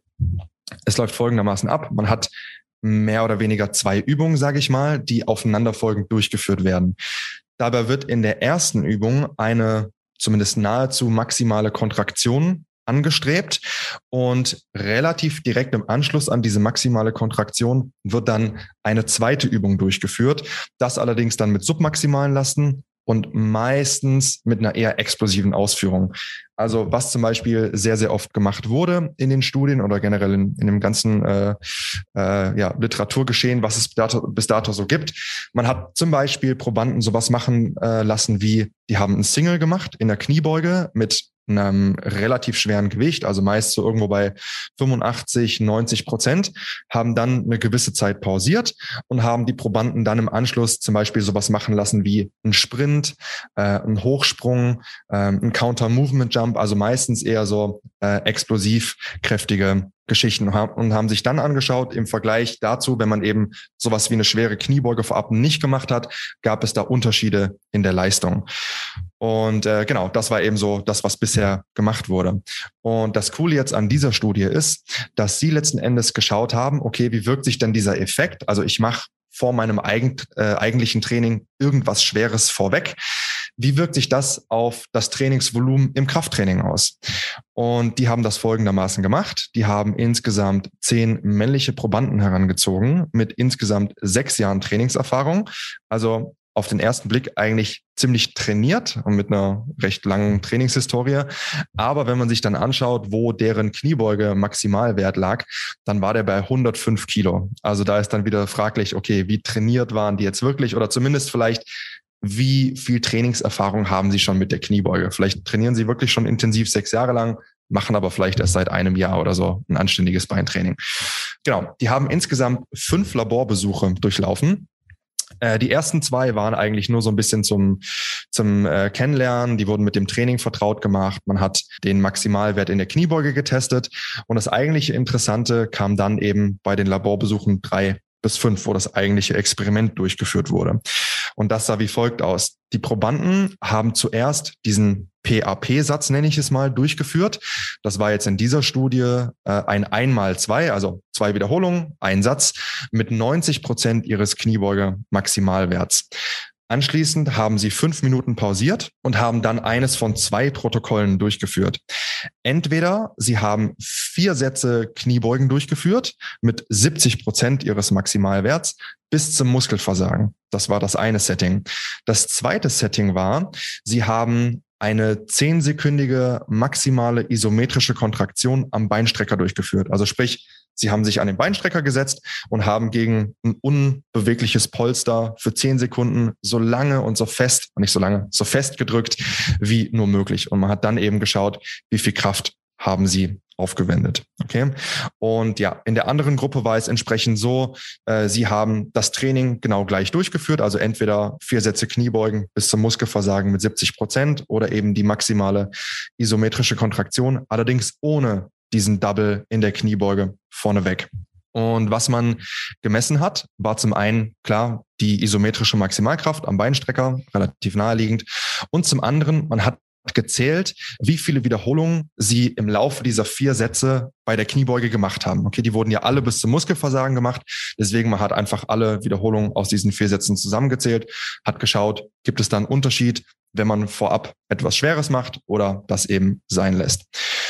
Es läuft folgendermaßen ab. Man hat mehr oder weniger zwei Übungen, sage ich mal, die aufeinanderfolgend durchgeführt werden. Dabei wird in der ersten Übung eine zumindest nahezu maximale Kontraktion angestrebt und relativ direkt im Anschluss an diese maximale Kontraktion wird dann eine zweite Übung durchgeführt. Das allerdings dann mit submaximalen Lasten und meistens mit einer eher explosiven Ausführung. Also was zum Beispiel sehr, sehr oft gemacht wurde in den Studien oder generell in, in dem ganzen äh, äh, ja, Literaturgeschehen, was es bis dato, bis dato so gibt. Man hat zum Beispiel Probanden sowas machen äh, lassen wie, die haben ein Single gemacht in der Kniebeuge mit einem relativ schweren Gewicht, also meist so irgendwo bei fünfundachtzig, neunzig Prozent, haben dann eine gewisse Zeit pausiert und haben die Probanden dann im Anschluss zum Beispiel sowas machen lassen wie ein Sprint, äh, ein Hochsprung, äh, ein Counter-Movement-Jump, also meistens eher so äh, explosiv kräftige Geschichten und haben sich dann angeschaut, im Vergleich dazu, wenn man eben sowas wie eine schwere Kniebeuge vorab nicht gemacht hat, gab es da Unterschiede in der Leistung. Und äh, genau, das war eben so das, was bisher gemacht wurde. Und das Coole jetzt an dieser Studie ist, dass sie letzten Endes geschaut haben, okay, wie wirkt sich denn dieser Effekt? Also ich mache vor meinem eigen, äh, eigentlichen Training irgendwas Schweres vorweg. Wie wirkt sich das auf das Trainingsvolumen im Krafttraining aus? Und die haben das folgendermaßen gemacht. Die haben insgesamt zehn männliche Probanden herangezogen mit insgesamt sechs Jahren Trainingserfahrung. Also auf den ersten Blick eigentlich ziemlich trainiert und mit einer recht langen Trainingshistorie. Aber wenn man sich dann anschaut, wo deren Kniebeuge Maximalwert lag, dann war der bei hundertfünf Kilo. Also da ist dann wieder fraglich, okay, wie trainiert waren die jetzt wirklich oder zumindest vielleicht, wie viel Trainingserfahrung haben sie schon mit der Kniebeuge? Vielleicht trainieren sie wirklich schon intensiv sechs Jahre lang, machen aber vielleicht erst seit einem Jahr oder so ein anständiges Beintraining. Genau, die haben insgesamt fünf Laborbesuche durchlaufen. Die ersten zwei waren eigentlich nur so ein bisschen zum, zum äh, Kennenlernen. Die wurden mit dem Training vertraut gemacht. Man hat den Maximalwert in der Kniebeuge getestet. Und das eigentliche Interessante kam dann eben bei den Laborbesuchen drei bis fünf, wo das eigentliche Experiment durchgeführt wurde. Und das sah wie folgt aus. Die Probanden haben zuerst diesen P A P-Satz, nenne ich es mal, durchgeführt. Das war jetzt in dieser Studie äh, ein einmal zwei, also zwei Wiederholungen, ein Satz mit neunzig Prozent ihres Kniebeuge-Maximalwerts. Anschließend haben sie fünf Minuten pausiert und haben dann eines von zwei Protokollen durchgeführt. Entweder sie haben vier Sätze Kniebeugen durchgeführt mit siebzig Prozent ihres Maximalwerts bis zum Muskelversagen. Das war das eine Setting. Das zweite Setting war, sie haben eine zehnsekündige maximale isometrische Kontraktion am Beinstrecker durchgeführt. Also sprich, sie haben sich an den Beinstrecker gesetzt und haben gegen ein unbewegliches Polster für zehn Sekunden so lange und so fest, nicht so lange, so fest gedrückt wie nur möglich. Und man hat dann eben geschaut, wie viel Kraft haben sie aufgewendet. Okay. Und ja, in der anderen Gruppe war es entsprechend so, äh, sie haben das Training genau gleich durchgeführt, also entweder vier Sätze Kniebeugen bis zum Muskelversagen mit siebzig Prozent oder eben die maximale isometrische Kontraktion, allerdings ohne diesen Double in der Kniebeuge vorneweg. Und was man gemessen hat, war zum einen, klar, die isometrische Maximalkraft am Beinstrecker, relativ naheliegend. Und zum anderen, man hat gezählt, wie viele Wiederholungen sie im Laufe dieser vier Sätze bei der Kniebeuge gemacht haben. Okay, die wurden ja alle bis zum Muskelversagen gemacht. Deswegen, man hat einfach alle Wiederholungen aus diesen vier Sätzen zusammengezählt, hat geschaut, gibt es da einen Unterschied, wenn man vorab etwas Schweres macht oder das eben sein lässt.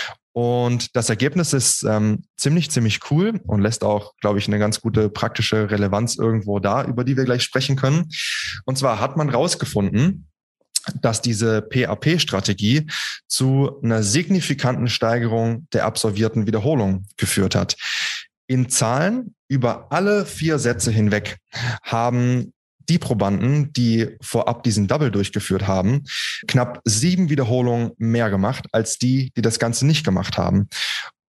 Und das Ergebnis ist ähm, ziemlich, ziemlich cool und lässt auch, glaube ich, eine ganz gute praktische Relevanz irgendwo da, über die wir gleich sprechen können. Und zwar hat man rausgefunden, dass diese P A P-Strategie zu einer signifikanten Steigerung der absolvierten Wiederholung geführt hat. In Zahlen über alle vier Sätze hinweg haben die Probanden, die vorab diesen Double durchgeführt haben, knapp sieben Wiederholungen mehr gemacht als die, die das Ganze nicht gemacht haben.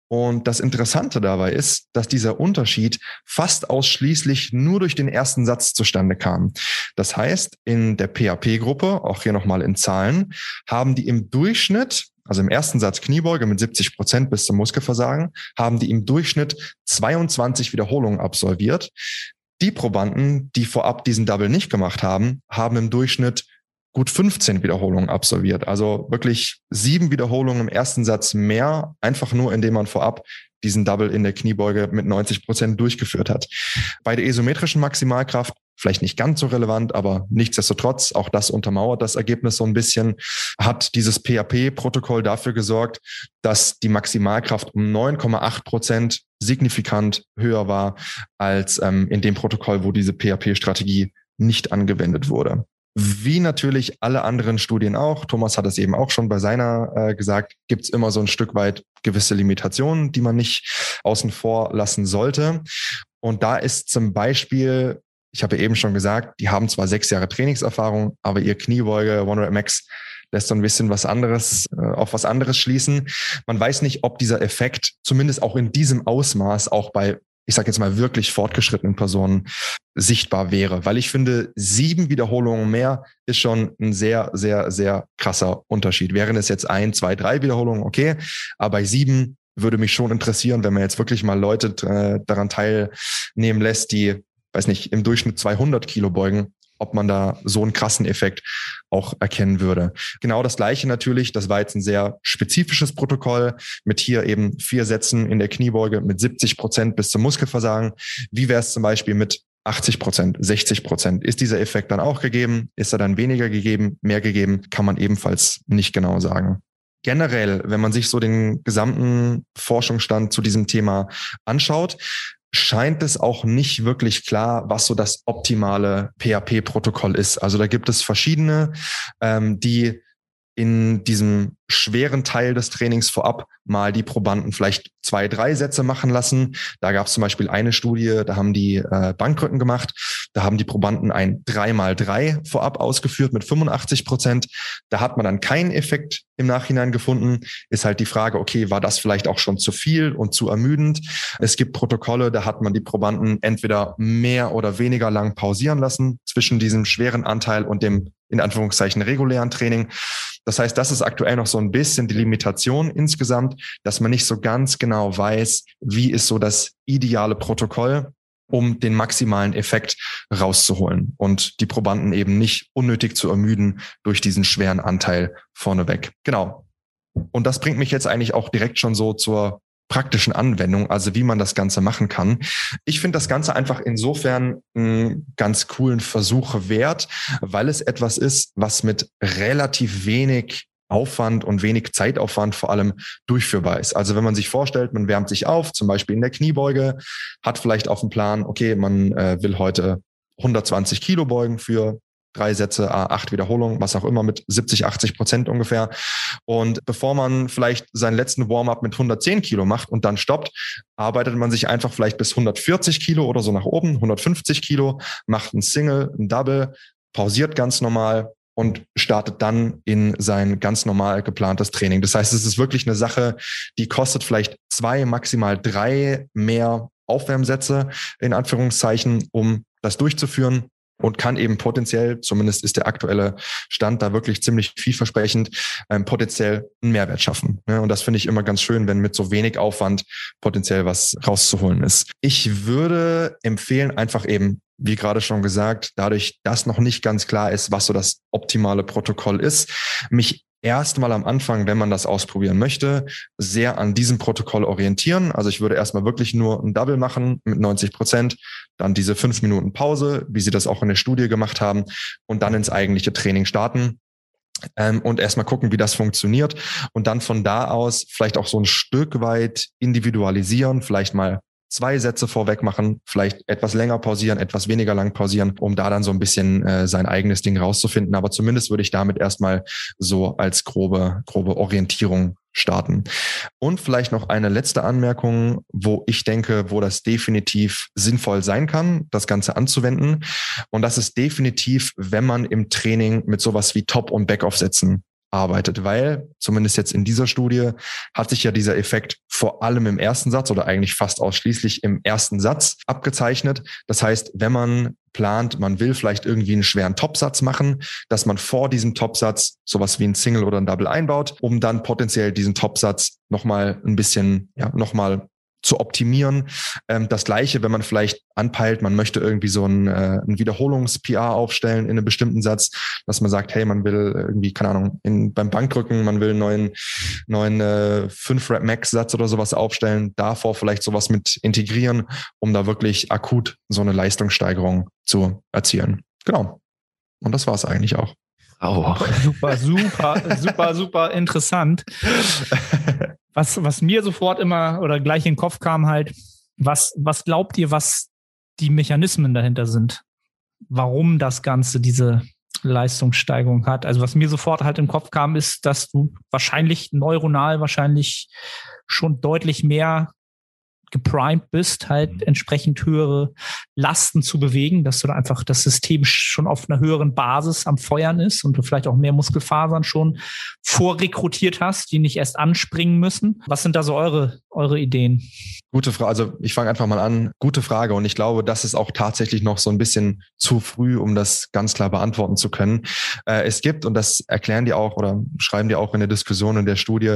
Und das Interessante dabei ist, dass dieser Unterschied fast ausschließlich nur durch den ersten Satz zustande kam. Das heißt, in der P A P-Gruppe, auch hier nochmal in Zahlen, haben die im Durchschnitt, also im ersten Satz Kniebeuge mit siebzig Prozent bis zum Muskelversagen, haben die im Durchschnitt zweiundzwanzig Wiederholungen absolviert. Die Probanden, die vorab diesen Double nicht gemacht haben, haben im Durchschnitt gut fünfzehn Wiederholungen absolviert. Also wirklich sieben Wiederholungen im ersten Satz mehr, einfach nur indem man vorab diesen Double in der Kniebeuge mit neunzig Prozent durchgeführt hat. Bei der isometrischen Maximalkraft, vielleicht nicht ganz so relevant, aber nichtsdestotrotz, auch das untermauert das Ergebnis so ein bisschen, hat dieses P A P-Protokoll dafür gesorgt, dass die Maximalkraft um neun Komma acht Prozent signifikant höher war als ähm, in dem Protokoll, wo diese P A P-Strategie nicht angewendet wurde. Wie natürlich alle anderen Studien auch, Thomas hat es eben auch schon bei seiner äh, gesagt, gibt es immer so ein Stück weit gewisse Limitationen, die man nicht außen vor lassen sollte. Und da ist zum Beispiel, ich habe ja eben schon gesagt, die haben zwar sechs Jahre Trainingserfahrung, aber ihr Kniebeuge One Rep Max lässt so ein bisschen was anderes, äh, auf was anderes schließen. Man weiß nicht, ob dieser Effekt zumindest auch in diesem Ausmaß auch bei, ich sage jetzt mal, wirklich fortgeschrittenen Personen sichtbar wäre. Weil ich finde, sieben Wiederholungen mehr ist schon ein sehr, sehr, sehr krasser Unterschied. Wären es jetzt ein, zwei, drei Wiederholungen, okay. Aber bei sieben würde mich schon interessieren, wenn man jetzt wirklich mal Leute äh, daran teilnehmen lässt, die, weiß nicht, im Durchschnitt zweihundert Kilo beugen, ob man da so einen krassen Effekt auch erkennen würde. Genau das Gleiche natürlich, das war jetzt ein sehr spezifisches Protokoll mit hier eben vier Sätzen in der Kniebeuge mit siebzig Prozent bis zum Muskelversagen. Wie wäre es zum Beispiel mit achtzig Prozent, sechzig Prozent? Ist dieser Effekt dann auch gegeben? Ist er dann weniger gegeben, mehr gegeben? Kann man ebenfalls nicht genau sagen. Generell, wenn man sich so den gesamten Forschungsstand zu diesem Thema anschaut, scheint es auch nicht wirklich klar, was so das optimale P A P-Protokoll ist. Also da gibt es verschiedene, ähm, die in diesem schweren Teil des Trainings vorab mal die Probanden vielleicht zwei, drei Sätze machen lassen. Da gab es zum Beispiel eine Studie, da haben die äh, Bankdrücken gemacht. Da haben die Probanden ein drei mal drei vorab ausgeführt mit fünfundachtzig Prozent. Da hat man dann keinen Effekt im Nachhinein gefunden. Ist halt die Frage, okay, war das vielleicht auch schon zu viel und zu ermüdend? Es gibt Protokolle, da hat man die Probanden entweder mehr oder weniger lang pausieren lassen zwischen diesem schweren Anteil und dem in Anführungszeichen regulären Training. Das heißt, das ist aktuell noch so ein bisschen die Limitation insgesamt, dass man nicht so ganz genau weiß, wie ist so das ideale Protokoll, um den maximalen Effekt rauszuholen und die Probanden eben nicht unnötig zu ermüden durch diesen schweren Anteil vorneweg. Genau. Und das bringt mich jetzt eigentlich auch direkt schon so zur praktischen Anwendung, also wie man das Ganze machen kann. Ich finde das Ganze einfach insofern einen ganz coolen Versuch wert, weil es etwas ist, was mit relativ wenig Aufwand und wenig Zeitaufwand vor allem durchführbar ist. Also wenn man sich vorstellt, man wärmt sich auf, zum Beispiel in der Kniebeuge, hat vielleicht auf dem Plan, okay, man äh, will heute hundertzwanzig Kilo beugen für drei Sätze, acht Wiederholungen, was auch immer, mit siebzig, achtzig Prozent ungefähr. Und bevor man vielleicht seinen letzten Warm-up mit hundertzehn Kilo macht und dann stoppt, arbeitet man sich einfach vielleicht bis hundertvierzig Kilo oder so nach oben, hundertfünfzig Kilo, macht ein Single, ein Double, pausiert ganz normal und startet dann in sein ganz normal geplantes Training. Das heißt, es ist wirklich eine Sache, die kostet vielleicht zwei, maximal drei mehr Aufwärmsätze, in Anführungszeichen, um das durchzuführen. Und kann eben potenziell, zumindest ist der aktuelle Stand da wirklich ziemlich vielversprechend, ähm, potenziell einen Mehrwert schaffen. Ja, und das finde ich immer ganz schön, wenn mit so wenig Aufwand potenziell was rauszuholen ist. Ich würde empfehlen, einfach eben, wie gerade schon gesagt, dadurch, dass noch nicht ganz klar ist, was so das optimale Protokoll ist, mich erstmal am Anfang, wenn man das ausprobieren möchte, sehr an diesem Protokoll orientieren. Also ich würde erstmal wirklich nur ein Double machen mit neunzig Prozent, dann diese fünf Minuten Pause, wie sie das auch in der Studie gemacht haben, und dann ins eigentliche Training starten. Ähm, und erstmal gucken, wie das funktioniert. Und dann von da aus vielleicht auch so ein Stück weit individualisieren, vielleicht mal zwei Sätze vorweg machen, vielleicht etwas länger pausieren, etwas weniger lang pausieren, um da dann so ein bisschen äh, sein eigenes Ding rauszufinden. Aber zumindest würde ich damit erstmal so als grobe, grobe Orientierung starten. Und vielleicht noch eine letzte Anmerkung, wo ich denke, wo das definitiv sinnvoll sein kann, das Ganze anzuwenden. Und das ist definitiv, wenn man im Training mit sowas wie Top- und Back-Off-Sätzen arbeitet, weil zumindest jetzt in dieser Studie hat sich ja dieser Effekt vor allem im ersten Satz oder eigentlich fast ausschließlich im ersten Satz abgezeichnet. Das heißt, wenn man plant, man will vielleicht irgendwie einen schweren Topsatz machen, dass man vor diesem Topsatz sowas wie ein Single oder ein Double einbaut, um dann potenziell diesen Topsatz nochmal ein bisschen, ja, nochmal zu optimieren. Ähm, das Gleiche, wenn man vielleicht anpeilt, man möchte irgendwie so ein, äh, ein Wiederholungs-P R aufstellen in einem bestimmten Satz, dass man sagt, hey, man will irgendwie, keine Ahnung, in, beim Bankdrücken, man will einen neuen, neuen äh, fünf Rep Max-Satz oder sowas aufstellen, davor vielleicht sowas mit integrieren, um da wirklich akut so eine Leistungssteigerung zu erzielen. Genau. Und das war es eigentlich auch. Oh. Super, super, super, super interessant. Was, was mir sofort immer oder gleich in den Kopf kam halt, was, was glaubt ihr, was die Mechanismen dahinter sind? Warum das Ganze diese Leistungssteigerung hat? Also was mir sofort halt im Kopf kam, ist, dass du wahrscheinlich neuronal wahrscheinlich schon deutlich mehr geprimed bist, halt entsprechend höhere Lasten zu bewegen, dass du da einfach das System schon auf einer höheren Basis am Feuern ist und du vielleicht auch mehr Muskelfasern schon vorrekrutiert hast, die nicht erst anspringen müssen. Was sind da so eure, eure Ideen? Gute Frage. Also ich fange einfach mal an. Gute Frage. Und ich glaube, das ist auch tatsächlich noch so ein bisschen zu früh, um das ganz klar beantworten zu können. Äh, es gibt, und das erklären die auch oder schreiben die auch in der Diskussion in der Studie,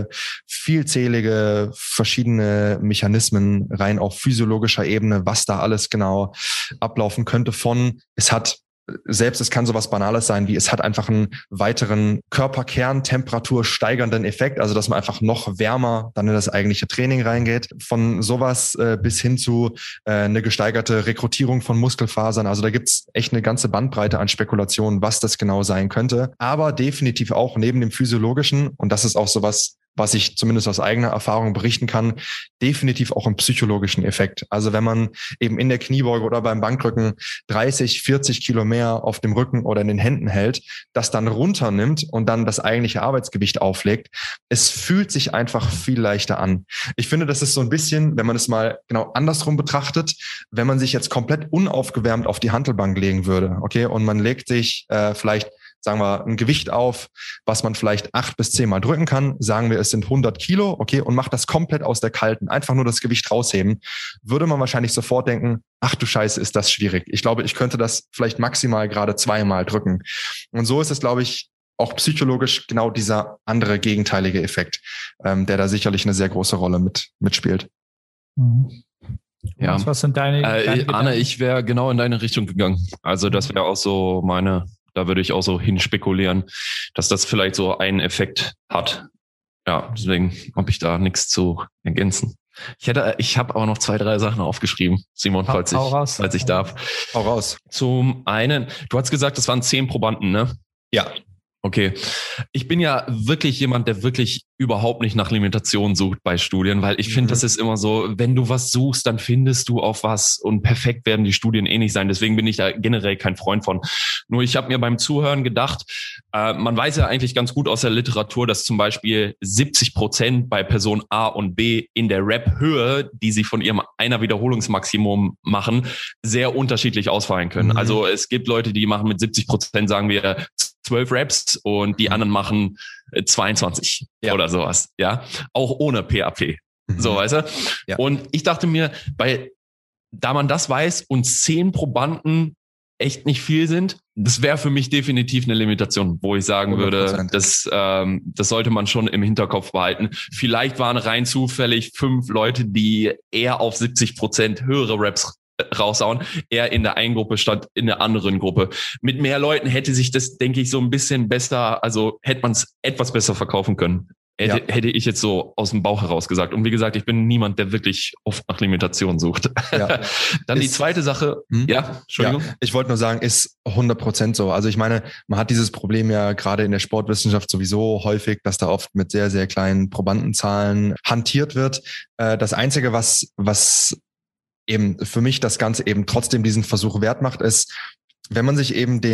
vielzählige verschiedene Mechanismen rein auf physiologischer Ebene, was da alles genau ablaufen könnte von, es hat selbst, es kann sowas Banales sein, wie es hat einfach einen weiteren Körperkerntemperatur steigernden Effekt, also dass man einfach noch wärmer dann in das eigentliche Training reingeht. Von sowas äh, bis hin zu äh, eine gesteigerte Rekrutierung von Muskelfasern. Also da gibt's echt eine ganze Bandbreite an Spekulationen, was das genau sein könnte. Aber definitiv auch neben dem physiologischen, und das ist auch sowas, was ich zumindest aus eigener Erfahrung berichten kann, definitiv auch einen psychologischen Effekt. Also wenn man eben in der Kniebeuge oder beim Bankdrücken dreißig, vierzig Kilo mehr auf dem Rücken oder in den Händen hält, das dann runternimmt und dann das eigentliche Arbeitsgewicht auflegt, es fühlt sich einfach viel leichter an. Ich finde, das ist so ein bisschen, wenn man es mal genau andersrum betrachtet, wenn man sich jetzt komplett unaufgewärmt auf die Hantelbank legen würde, okay, und man legt sich äh, vielleicht sagen wir, ein Gewicht auf, was man vielleicht acht bis zehn Mal drücken kann. Sagen wir, es sind hundert Kilo, okay, und macht das komplett aus der kalten, einfach nur das Gewicht rausheben, würde man wahrscheinlich sofort denken, ach du Scheiße, ist das schwierig. Ich glaube, ich könnte das vielleicht maximal gerade zweimal drücken. Und so ist es, glaube ich, auch psychologisch genau dieser andere gegenteilige Effekt, ähm, der da sicherlich eine sehr große Rolle mit mitspielt. Mhm. Ja. Was, was sind deine, äh, deine Arne, ich wäre genau in deine Richtung gegangen. Also das wäre auch so meine... Da würde ich auch so hinspekulieren, dass das vielleicht so einen Effekt hat. Ja, deswegen habe ich da nichts zu ergänzen. Ich hätte, ich habe auch noch zwei, drei Sachen aufgeschrieben, Simon, falls ich, falls ich darf. Hau raus. Zum einen, du hast gesagt, das waren zehn Probanden, ne? Ja. Okay. Ich bin ja wirklich jemand, der wirklich überhaupt nicht nach Limitationen sucht bei Studien, weil ich mhm. finde, das ist immer so, wenn du was suchst, dann findest du auch was und perfekt werden die Studien eh nicht sein. Deswegen bin ich da generell kein Freund von. Nur ich habe mir beim Zuhören gedacht, äh, man weiß ja eigentlich ganz gut aus der Literatur, dass zum Beispiel siebzig Prozent bei Person A und B in der Rep-Höhe, die sie von ihrem einer Wiederholungsmaximum machen, sehr unterschiedlich ausfallen können. Mhm. Also es gibt Leute, die machen mit siebzig Prozent, sagen wir, zwölf Reps und die anderen machen zweiundzwanzig ja. oder sowas, ja, auch ohne P A P, mhm. so, weißt du? Ja. Und ich dachte mir, weil, da man das weiß und zehn Probanden echt nicht viel sind, das wäre für mich definitiv eine Limitation, wo ich sagen hundert Prozent würde, das, ähm, das sollte man schon im Hinterkopf behalten. Vielleicht waren rein zufällig fünf Leute, die eher auf siebzig Prozent höhere Reps raushauen, eher in der einen Gruppe statt in der anderen Gruppe. Mit mehr Leuten hätte sich das, denke ich, so ein bisschen besser, also hätte man es etwas besser verkaufen können. Hätte, ja. hätte ich jetzt so aus dem Bauch heraus gesagt. Und wie gesagt, ich bin niemand, der wirklich oft nach Limitationen sucht. Ja. Dann ist, die zweite Sache. Hm? Ja, Entschuldigung. Ja, ich wollte nur sagen, ist hundert Prozent so. Also ich meine, man hat dieses Problem ja gerade in der Sportwissenschaft sowieso häufig, dass da oft mit sehr, sehr kleinen Probandenzahlen hantiert wird. Das Einzige, was, was eben für mich das Ganze eben trotzdem diesen Versuch wert macht, ist, wenn man sich eben den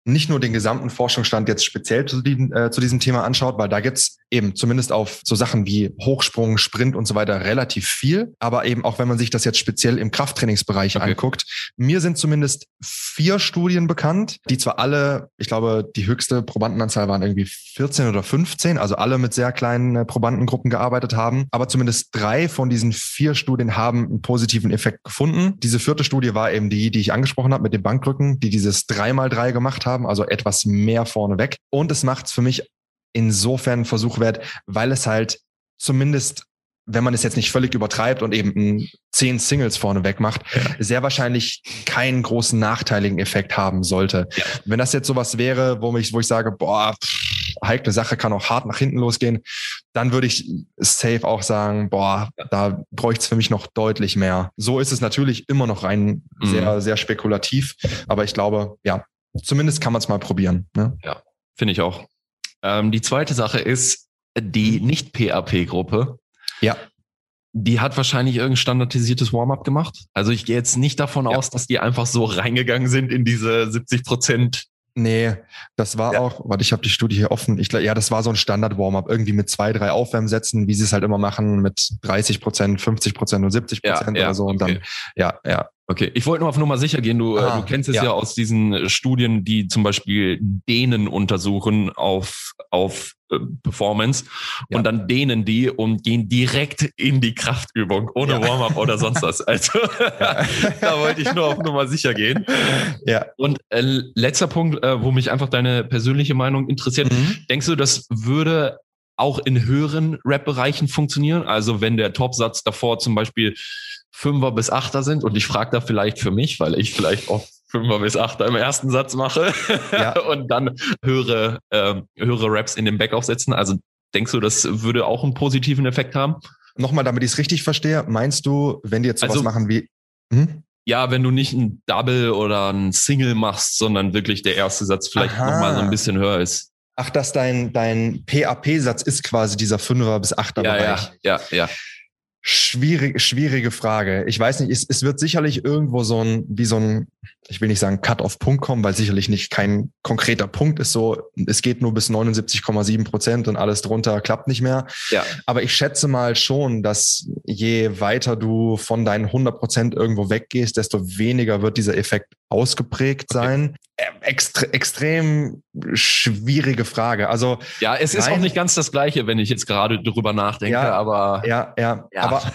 nicht nur den gesamten Forschungsstand jetzt speziell zu, die, äh, zu diesem Thema anschaut, weil da gibt's eben zumindest auf so Sachen wie Hochsprung, Sprint und so weiter relativ viel. Aber eben auch wenn man sich das jetzt speziell im Krafttrainingsbereich okay. anguckt, mir sind zumindest vier Studien bekannt, die zwar alle, ich glaube, die höchste Probandenanzahl waren irgendwie vierzehn oder fünfzehn, also alle mit sehr kleinen äh, Probandengruppen gearbeitet haben. Aber zumindest drei von diesen vier Studien haben einen positiven Effekt gefunden. Diese vierte Studie war eben die, die ich angesprochen habe mit dem Bankdrücken, die dieses drei mal drei gemacht haben, also etwas mehr vorneweg. Und es macht es für mich insofern einen Versuch wert, weil es halt zumindest, wenn man es jetzt nicht völlig übertreibt und eben zehn Singles vorneweg macht, ja. sehr wahrscheinlich keinen großen nachteiligen Effekt haben sollte. Ja. Wenn das jetzt sowas wäre, wo ich, wo ich sage, boah, pff, heikle Sache, kann auch hart nach hinten losgehen, dann würde ich safe auch sagen, boah, da bräuchte es für mich noch deutlich mehr. So ist es natürlich immer noch rein mhm. sehr, sehr spekulativ, aber ich glaube, ja, zumindest kann man es mal probieren. Ne? Ja, finde ich auch. Ähm, die zweite Sache ist, die Nicht-P A P-Gruppe. Ja. Die hat wahrscheinlich irgendein standardisiertes Warm-up gemacht. Also ich gehe jetzt nicht davon ja. aus, dass die einfach so reingegangen sind in diese siebzig Prozent. Nee, das war ja. auch, warte, ich habe die Studie hier offen. Ich glaube, ja, das war so ein Standard-Warm-up, irgendwie mit zwei, drei Aufwärmsätzen, wie sie es halt immer machen, mit dreißig Prozent, fünfzig Prozent und siebzig Prozent ja, ja, oder so. Und okay. dann, ja, ja. Okay, ich wollte nur auf Nummer sicher gehen. Du, ah, du kennst es ja. ja aus diesen Studien, die zum Beispiel Dehnen untersuchen auf, auf äh, Performance ja. und dann dehnen die und gehen direkt in die Kraftübung, ohne ja. Warm-up oder sonst was. Also ja. da wollte ich nur auf Nummer sicher gehen. Ja. Und äh, letzter Punkt, äh, wo mich einfach deine persönliche Meinung interessiert. Mhm. Denkst du, das würde auch in höheren Rap-Bereichen funktionieren? Also wenn der Topsatz davor zum Beispiel Fünfer bis Achter sind und ich frage da vielleicht für mich, weil ich vielleicht auch Fünfer bis Achter im ersten Satz mache ja. und dann höhere, äh, höhere Raps in den Backoff setzen. Also denkst du, das würde auch einen positiven Effekt haben? Nochmal, damit ich es richtig verstehe, meinst du, wenn die jetzt sowas also, machen wie... Hm? Ja, wenn du nicht ein Double oder ein Single machst, sondern wirklich der erste Satz vielleicht nochmal so ein bisschen höher ist. Ach, dass dein, dein P A P-Satz ist quasi dieser Fünfer bis Achter ja, Bereich. Ja, ja, ja. Schwierig, schwierige Frage. Ich weiß nicht, es, es wird sicherlich irgendwo so ein, wie so ein, ich will nicht sagen Cut-off-Punkt kommen, weil sicherlich nicht kein konkreter Punkt ist so, es geht nur bis neunundsiebzig Komma sieben Prozent und alles drunter klappt nicht mehr. Ja. Aber ich schätze mal schon, dass je weiter du von deinen hundert Prozent irgendwo weggehst, desto weniger wird dieser Effekt ausgeprägt okay. sein. Extre- extrem schwierige Frage. Also ja, es ist rein, auch nicht ganz das Gleiche, wenn ich jetzt gerade drüber nachdenke, ja, aber ja, ja, ja. aber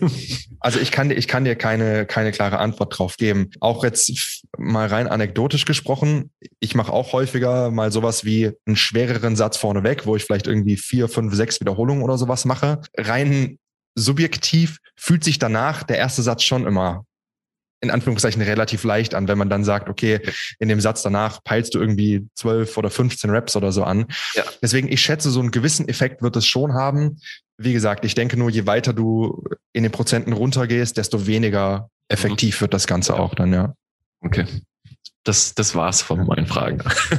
also ich kann dir, ich kann dir keine keine klare Antwort drauf geben. Auch jetzt mal rein anekdotisch gesprochen, ich mache auch häufiger mal sowas wie einen schwereren Satz vorneweg, wo ich vielleicht irgendwie vier, fünf, sechs Wiederholungen oder sowas mache. Rein subjektiv fühlt sich danach der erste Satz schon immer in Anführungszeichen relativ leicht an, wenn man dann sagt, okay, in dem Satz danach peilst du irgendwie zwölf oder fünfzehn Raps oder so an. Ja. Deswegen, ich schätze, so einen gewissen Effekt wird es schon haben. Wie gesagt, ich denke nur, je weiter du in den Prozenten runtergehst, desto weniger effektiv wird das Ganze auch dann, ja. Okay. Das, das war's von meinen Fragen.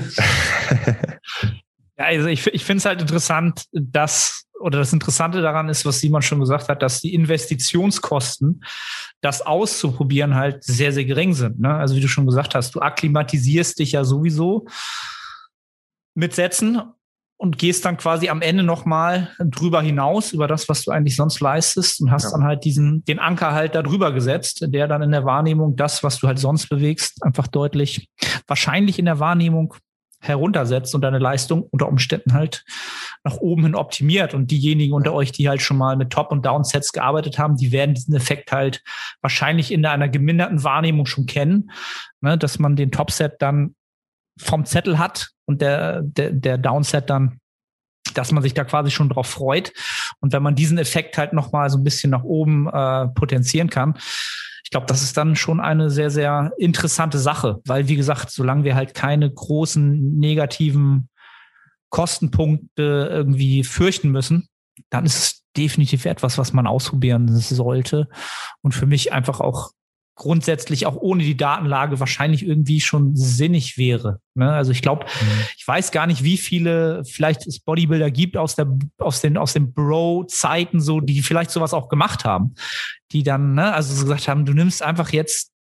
Ja, also ich, ich finde es halt interessant, dass, oder das Interessante daran ist, was Simon schon gesagt hat, dass die Investitionskosten, das auszuprobieren, halt sehr, sehr gering sind. Ne? Also wie du schon gesagt hast, du akklimatisierst dich ja sowieso mit Sätzen und gehst dann quasi am Ende nochmal drüber hinaus, über das, was du eigentlich sonst leistest und hast ja. dann halt diesen, den Anker halt da drüber gesetzt, der dann in der Wahrnehmung das, was du halt sonst bewegst, einfach deutlich, wahrscheinlich in der Wahrnehmung heruntersetzt und deine Leistung unter Umständen halt nach oben hin optimiert. Und diejenigen unter euch, die halt schon mal mit Top- und Downsets gearbeitet haben, die werden diesen Effekt halt wahrscheinlich in einer geminderten Wahrnehmung schon kennen, ne, dass man den Topset dann vom Zettel hat und der, der, der Downset dann, dass man sich da quasi schon drauf freut. Und wenn man diesen Effekt halt nochmal so ein bisschen nach oben äh, potenzieren kann, ich glaube, das ist dann schon eine sehr, sehr interessante Sache, weil, wie gesagt, solange wir halt keine großen negativen Kostenpunkte irgendwie fürchten müssen, dann ist es definitiv etwas, was man ausprobieren sollte und für mich einfach auch grundsätzlich auch ohne die Datenlage wahrscheinlich irgendwie schon sinnig wäre. Ne? Also ich glaube, mhm. ich weiß gar nicht, wie viele vielleicht es Bodybuilder gibt aus der aus den aus den Bro-Zeiten so, die vielleicht sowas auch gemacht haben, die dann, ne, also so gesagt haben, du nimmst einfach jetzt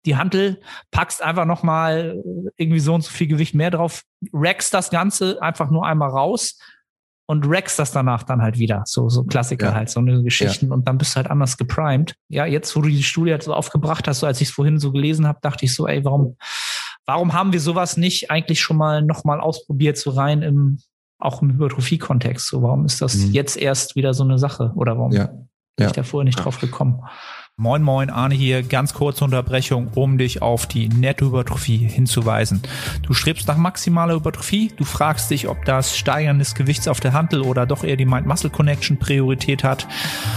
die Hantel, packst einfach nochmal irgendwie so und so viel Gewicht mehr drauf, rackst das Ganze einfach nur einmal raus und rackst das danach dann halt wieder. So, so Klassiker ja. halt, so eine Geschichten. Ja. Und dann bist du halt anders geprimed. Ja, jetzt, wo du die Studie halt so aufgebracht hast, so als ich es vorhin so gelesen habe, dachte ich so, ey, warum, warum haben wir sowas nicht eigentlich schon mal nochmal ausprobiert, so rein im, auch im Hypertrophie-Kontext? So, warum ist das mhm. jetzt erst wieder so eine Sache? Oder warum ja. bin ja. ich da vorher nicht drauf gekommen? Moin Moin, Arne hier, ganz kurze Unterbrechung, um dich auf die Nettohypertrophie hinzuweisen. Du strebst nach maximaler Hypertrophie, du fragst dich, ob das Steigern des Gewichts auf der Hantel oder doch eher die Mind-Muscle-Connection Priorität hat,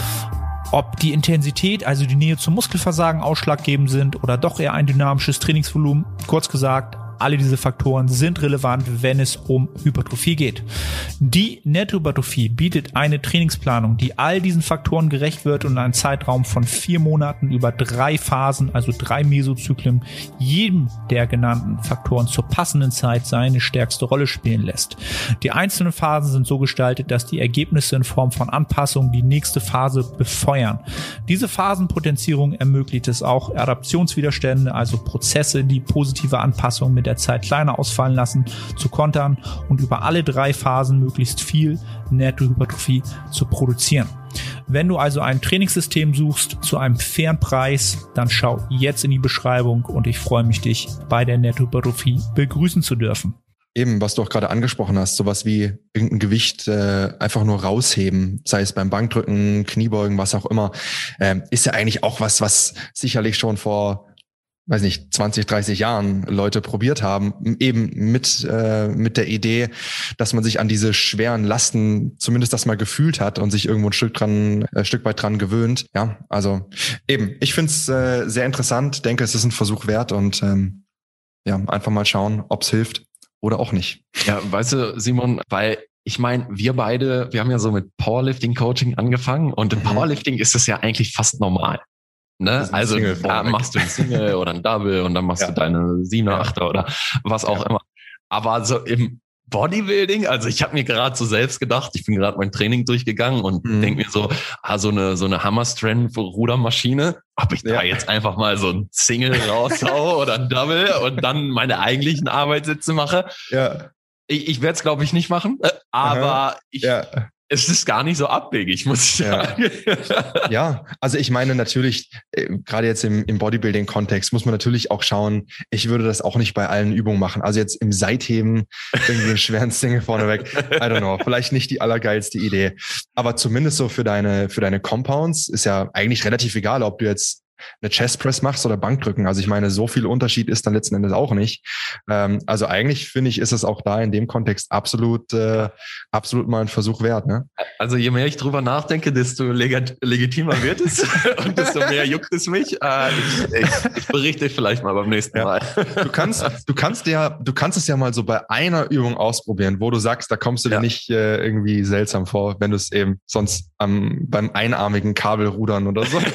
ob die Intensität, also die Nähe zum Muskelversagen ausschlaggebend sind oder doch eher ein dynamisches Trainingsvolumen. Kurz gesagt, alle diese Faktoren sind relevant, wenn es um Hypertrophie geht. Die Nettohypertrophie bietet eine Trainingsplanung, die all diesen Faktoren gerecht wird und in einem Zeitraum von vier Monaten über drei Phasen, also drei Mesozyklen, jedem der genannten Faktoren zur passenden Zeit seine stärkste Rolle spielen lässt. Die einzelnen Phasen sind so gestaltet, dass die Ergebnisse in Form von Anpassungen die nächste Phase befeuern. Diese Phasenpotenzierung ermöglicht es auch, Adaptionswiderstände, also Prozesse, die positive Anpassungen mit der Zeit kleiner ausfallen lassen, zu kontern und über alle drei Phasen möglichst viel Nettohypertrophie zu produzieren. Wenn du also ein Trainingssystem suchst zu einem fairen Preis, dann schau jetzt in die Beschreibung und ich freue mich, dich bei der Nettohypertrophie begrüßen zu dürfen. Eben, was du auch gerade angesprochen hast, sowas wie irgendein Gewicht äh, einfach nur rausheben, sei es beim Bankdrücken, Kniebeugen, was auch immer, äh, ist ja eigentlich auch was, was sicherlich schon vor weiß nicht, zwanzig, dreißig Jahren Leute probiert haben, eben mit äh, mit der Idee, dass man sich an diese schweren Lasten zumindest das mal gefühlt hat und sich irgendwo ein Stück dran, ein Stück weit dran gewöhnt. Ja, also eben, ich finde es äh, sehr interessant, denke, es ist ein Versuch wert und ähm, ja, einfach mal schauen, ob es hilft oder auch nicht. Ja, weißt du, Simon, weil ich meine, wir beide, wir haben ja so mit Powerlifting-Coaching angefangen und im Powerlifting ist es ja eigentlich fast normal. Ne? Also da machst du ein Single oder ein Double und dann machst ja. du deine Siebener, ja. Achter oder was auch ja. immer. Aber so im Bodybuilding, also ich habe mir gerade so selbst gedacht, ich bin gerade mein Training durchgegangen und mhm. denke mir so, ah, so eine so eine Hammer-Strength-Rudermaschine, ob ich ja. da jetzt einfach mal so ein Single raushaue oder ein Double und dann meine eigentlichen Arbeitssitze mache. Ja. Ich, ich werde es, glaube ich, nicht machen, aber Aha. ich... Ja. Es ist gar nicht so abwegig, muss ich sagen. Ja, ja, also ich meine natürlich, äh, gerade jetzt im, im Bodybuilding-Kontext muss man natürlich auch schauen, ich würde das auch nicht bei allen Übungen machen. Also jetzt im Seitheben irgendwie einen schweren Single vorneweg, I don't know, vielleicht nicht die allergeilste Idee. Aber zumindest so für deine, für deine Compounds ist ja eigentlich relativ egal, ob du jetzt eine Chest Press machst oder Bankdrücken. Also ich meine, so viel Unterschied ist dann letzten Endes auch nicht. Ähm, also eigentlich finde ich, ist es auch da in dem Kontext absolut, äh, absolut mal ein Versuch wert. Ne? Also je mehr ich drüber nachdenke, desto leg- legitimer wird es und desto mehr juckt es mich. Äh, ich, ich, ich berichte vielleicht mal beim nächsten ja. Mal. Du kannst, du kannst ja, du kannst es ja mal so bei einer Übung ausprobieren, wo du sagst, da kommst du ja. dir nicht äh, irgendwie seltsam vor, wenn du es eben sonst am, beim einarmigen Kabelrudern oder so.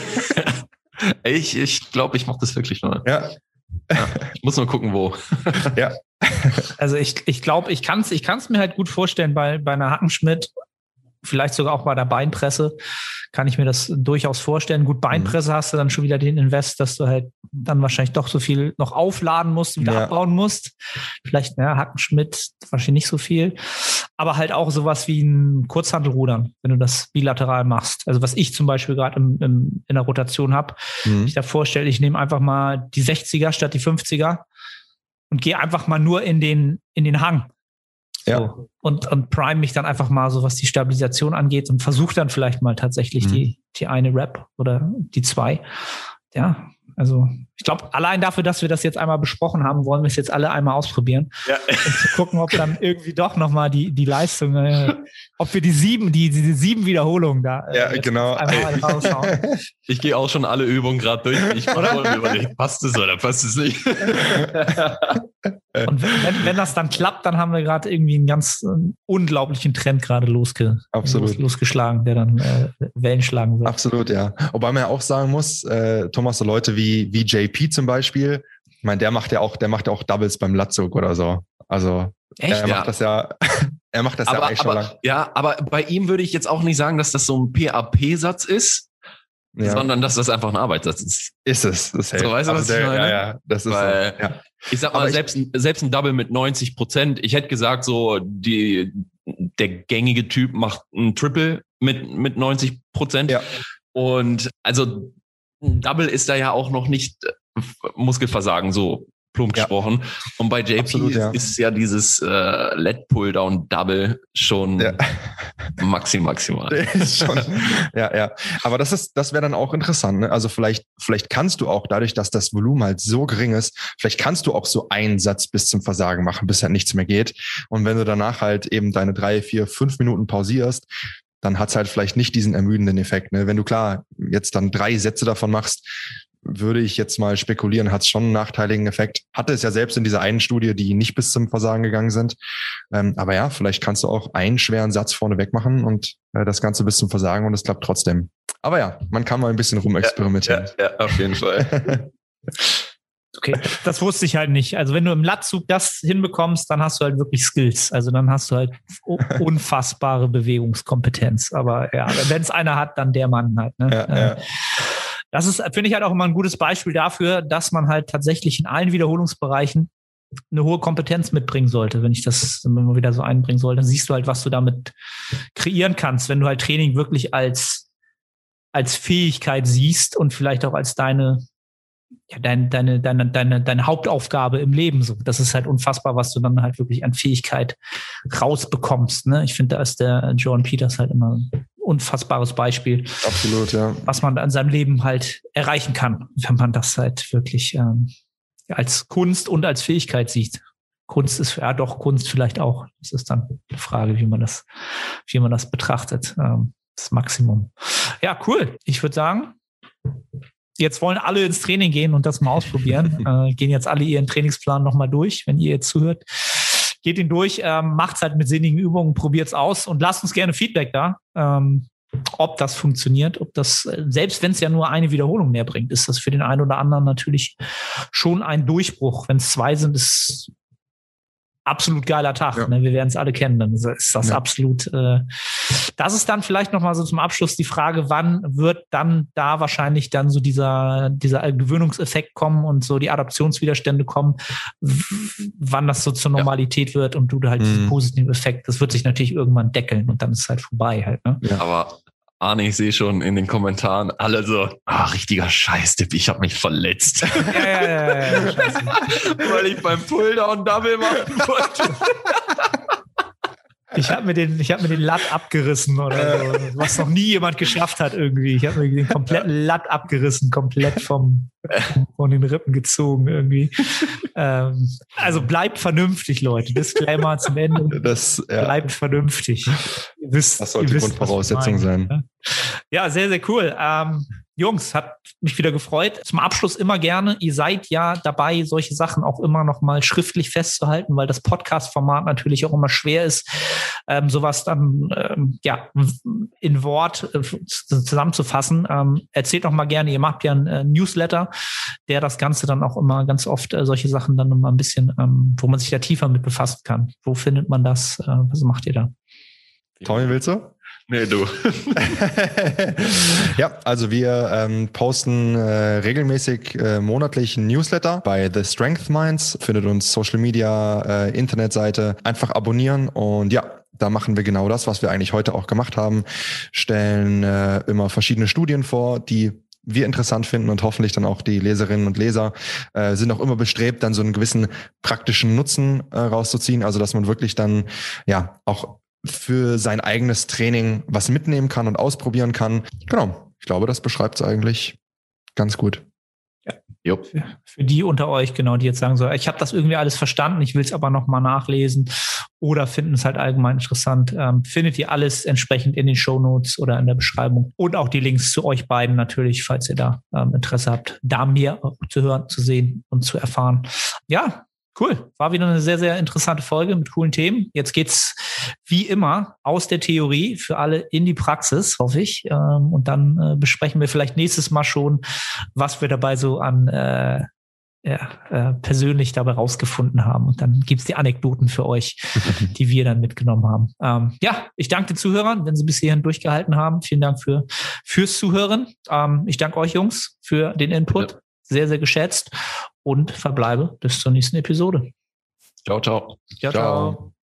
Ich ich glaube, ich mache das wirklich mal. Ja. ja. Ich muss nur gucken, wo. Ja. Also ich ich glaube, ich kann es ich kann's mir halt gut vorstellen bei, bei einer Hackenschmidt, vielleicht sogar auch bei der Beinpresse, kann ich mir das durchaus vorstellen. Gut, Beinpresse mhm. hast du dann schon wieder den Invest, dass du halt dann wahrscheinlich doch so viel noch aufladen musst, wieder ja. abbauen musst. Vielleicht, ja, Hackenschmidt wahrscheinlich nicht so viel. Aber halt auch sowas wie ein Kurzhantelrudern, wenn du das bilateral machst. Also was ich zum Beispiel gerade im, im, in der Rotation habe, mhm. ich da vorstelle, ich nehme einfach mal die sechziger statt die fünfziger und gehe einfach mal nur in den, in den Hang. Ja. So. Und, und prime mich dann einfach mal so, was die Stabilisation angeht und versuche dann vielleicht mal tatsächlich mhm. die, die eine Rep oder die zwei. Ja, also ich glaube, allein dafür, dass wir das jetzt einmal besprochen haben, wollen wir es jetzt alle einmal ausprobieren. Ja. Um zu gucken, ob dann irgendwie doch nochmal die, die Leistung, äh, ob wir die sieben, die, die sieben Wiederholungen da äh, ja, genau. einmal raushauen. Ich gehe auch schon alle Übungen gerade durch. Ich mache überlegt, passt es oder passt es nicht? Und wenn, wenn das dann klappt, dann haben wir gerade irgendwie einen ganz äh, unglaublichen Trend gerade losge- los, losgeschlagen, der dann äh, Wellen schlagen wird. Absolut, ja. Wobei man ja auch sagen muss, äh, Thomas, so Leute wie, wie J P zum Beispiel, ich meine, der macht ja auch, der macht ja auch Doubles beim Latzug oder so. Also Echt? er macht ja. das ja, er macht das aber, ja eigentlich aber, schon lang. Ja, aber bei ihm würde ich jetzt auch nicht sagen, dass das so ein P A P-Satz ist. Ja. sondern dass das einfach ein Arbeitssatz ist. Ist es. Das so, weißt du, was ich meine? Ja, ja, das ist Weil, so. Ja. Ich sag mal, Aber selbst, ich, selbst ein Double mit neunzig Prozent, ich hätte gesagt, so die der gängige Typ macht ein Triple mit, mit neunzig Prozent. Ja. Und also ein Double ist da ja auch noch nicht Muskelversagen, so plump ja. gesprochen. Und bei J P Absolut, ja. ist ja dieses äh, Lat Pulldown Double schon ja. maxi maximal. Ist schon, ja, ja. Aber das ist, das wäre dann auch interessant. Ne? Also vielleicht, vielleicht kannst du auch dadurch, dass das Volumen halt so gering ist, vielleicht kannst du auch so einen Satz bis zum Versagen machen, bis halt nichts mehr geht. Und wenn du danach halt eben deine drei, vier, fünf Minuten pausierst, dann hat's halt vielleicht nicht diesen ermüdenden Effekt. Ne? Wenn du klar jetzt dann drei Sätze davon machst, würde ich jetzt mal spekulieren, hat es schon einen nachteiligen Effekt. Hatte es ja selbst in dieser einen Studie, die nicht bis zum Versagen gegangen sind. Ähm, aber ja, vielleicht kannst du auch einen schweren Satz vorne wegmachen und äh, das Ganze bis zum Versagen und es klappt trotzdem. Aber ja, man kann mal ein bisschen rumexperimentieren. Ja, ja, ja, auf jeden Fall. Okay, das wusste ich halt nicht. Also wenn du im Latzug das hinbekommst, dann hast du halt wirklich Skills. Also dann hast du halt unfassbare Bewegungskompetenz. Aber ja, wenn es einer hat, dann der Mann halt. Ne? Ja, ja. Das ist, finde ich, halt auch immer ein gutes Beispiel dafür, dass man halt tatsächlich in allen Wiederholungsbereichen eine hohe Kompetenz mitbringen sollte. Wenn ich das immer wieder so einbringen soll, dann siehst du halt, was du damit kreieren kannst, wenn du halt Training wirklich als, als Fähigkeit siehst und vielleicht auch als deine, ja, deine, deine, deine, deine, deine Hauptaufgabe im Leben. So, das ist halt unfassbar, was du dann halt wirklich an Fähigkeit rausbekommst. Ne? Ich finde, da ist der Jordan Peters halt immer ein unfassbares Beispiel. Absolut, ja. Was man an seinem Leben halt erreichen kann, wenn man das halt wirklich ähm, als Kunst und als Fähigkeit sieht. Kunst ist, ja doch, Kunst vielleicht auch. Das ist dann die Frage, wie man das, wie man das betrachtet. Ähm, das Maximum. Ja, cool. Ich würde sagen, jetzt wollen alle ins Training gehen und das mal ausprobieren. äh, gehen jetzt alle ihren Trainingsplan nochmal durch, wenn ihr jetzt zuhört. Geht ihn durch, ähm, macht's halt mit sinnigen Übungen, probiert's aus und lasst uns gerne Feedback da, ähm, ob das funktioniert, ob das, selbst wenn es ja nur eine Wiederholung mehr bringt, ist das für den einen oder anderen natürlich schon ein Durchbruch. Wenn es zwei sind, ist absolut geiler Tag. Ja. Ne? Wir werden es alle kennen, dann ist das ja. absolut. Äh, das ist dann vielleicht noch mal so zum Abschluss die Frage, wann wird dann da wahrscheinlich dann so dieser dieser Gewöhnungseffekt kommen und so die Adaptionswiderstände kommen, w- wann das so zur Normalität ja. wird und du halt mhm. diesen positiven Effekt, das wird sich natürlich irgendwann deckeln und dann ist es halt vorbei halt. Ne? Ja. Aber Arne, ich sehe schon in den Kommentaren alle so, ah, richtiger Scheißtipp, ich habe mich verletzt. Ja, ja, ja, ja, ja, weil ich beim Pulldown Double machen wollte. Ich habe mir den, ich habe mir den Latt abgerissen oder so, was noch nie jemand geschafft hat irgendwie. Ich habe mir den kompletten Latt abgerissen, komplett vom von den Rippen gezogen irgendwie. ähm, also bleibt vernünftig, Leute. Disclaimer zum Ende. Das, ja. Bleibt vernünftig. Ihr wisst, das sollte ihr die wisst, Grundvoraussetzung sein. Ne? Ja, sehr, sehr cool. Ähm, Jungs, hat mich wieder gefreut. Zum Abschluss immer gerne. Ihr seid ja dabei, solche Sachen auch immer noch mal schriftlich festzuhalten, weil das Podcast-Format natürlich auch immer schwer ist, ähm, sowas dann ähm, ja in Wort äh, zusammenzufassen. Ähm, erzählt doch mal gerne. Ihr macht ja einen äh, Newsletter, der das Ganze dann auch immer ganz oft äh, solche Sachen dann immer ein bisschen, ähm, wo man sich da tiefer mit befassen kann. Wo findet man das? Äh, was macht ihr da? Tommy, willst du? Nee, du. Ja, also wir ähm, posten äh, regelmäßig äh, monatlich ein Newsletter bei The Strength Minds. Findet uns Social Media, äh, Internetseite. Einfach abonnieren und ja, da machen wir genau das, was wir eigentlich heute auch gemacht haben. Stellen äh, immer verschiedene Studien vor, die wir interessant finden und hoffentlich dann auch die Leserinnen und Leser äh, sind auch immer bestrebt, dann so einen gewissen praktischen Nutzen äh, rauszuziehen. Also dass man wirklich dann ja auch für sein eigenes Training was mitnehmen kann und ausprobieren kann. Genau, ich glaube, das beschreibt es eigentlich ganz gut. Ja. Jo. Für, für die unter euch, genau, die jetzt sagen so, ich habe das irgendwie alles verstanden, ich will es aber nochmal nachlesen oder finden es halt allgemein interessant, ähm, findet ihr alles entsprechend in den Shownotes oder in der Beschreibung und auch die Links zu euch beiden natürlich, falls ihr da ähm, Interesse habt, da mehr zu hören, zu sehen und zu erfahren. Ja, cool. War wieder eine sehr, sehr interessante Folge mit coolen Themen. Jetzt geht's wie immer aus der Theorie für alle in die Praxis, hoffe ich. Und dann besprechen wir vielleicht nächstes Mal schon, was wir dabei so an ja, äh, persönlich dabei rausgefunden haben. Und dann gibt's die Anekdoten für euch, die wir dann mitgenommen haben. Ähm, ja, ich danke den Zuhörern, wenn sie bis hierhin durchgehalten haben. Vielen Dank für fürs Zuhören. Ähm, ich danke euch, Jungs, für den Input. Bitte. Sehr, sehr geschätzt und verbleibe bis zur nächsten Episode. Ciao, ciao. Ciao, ciao. ciao.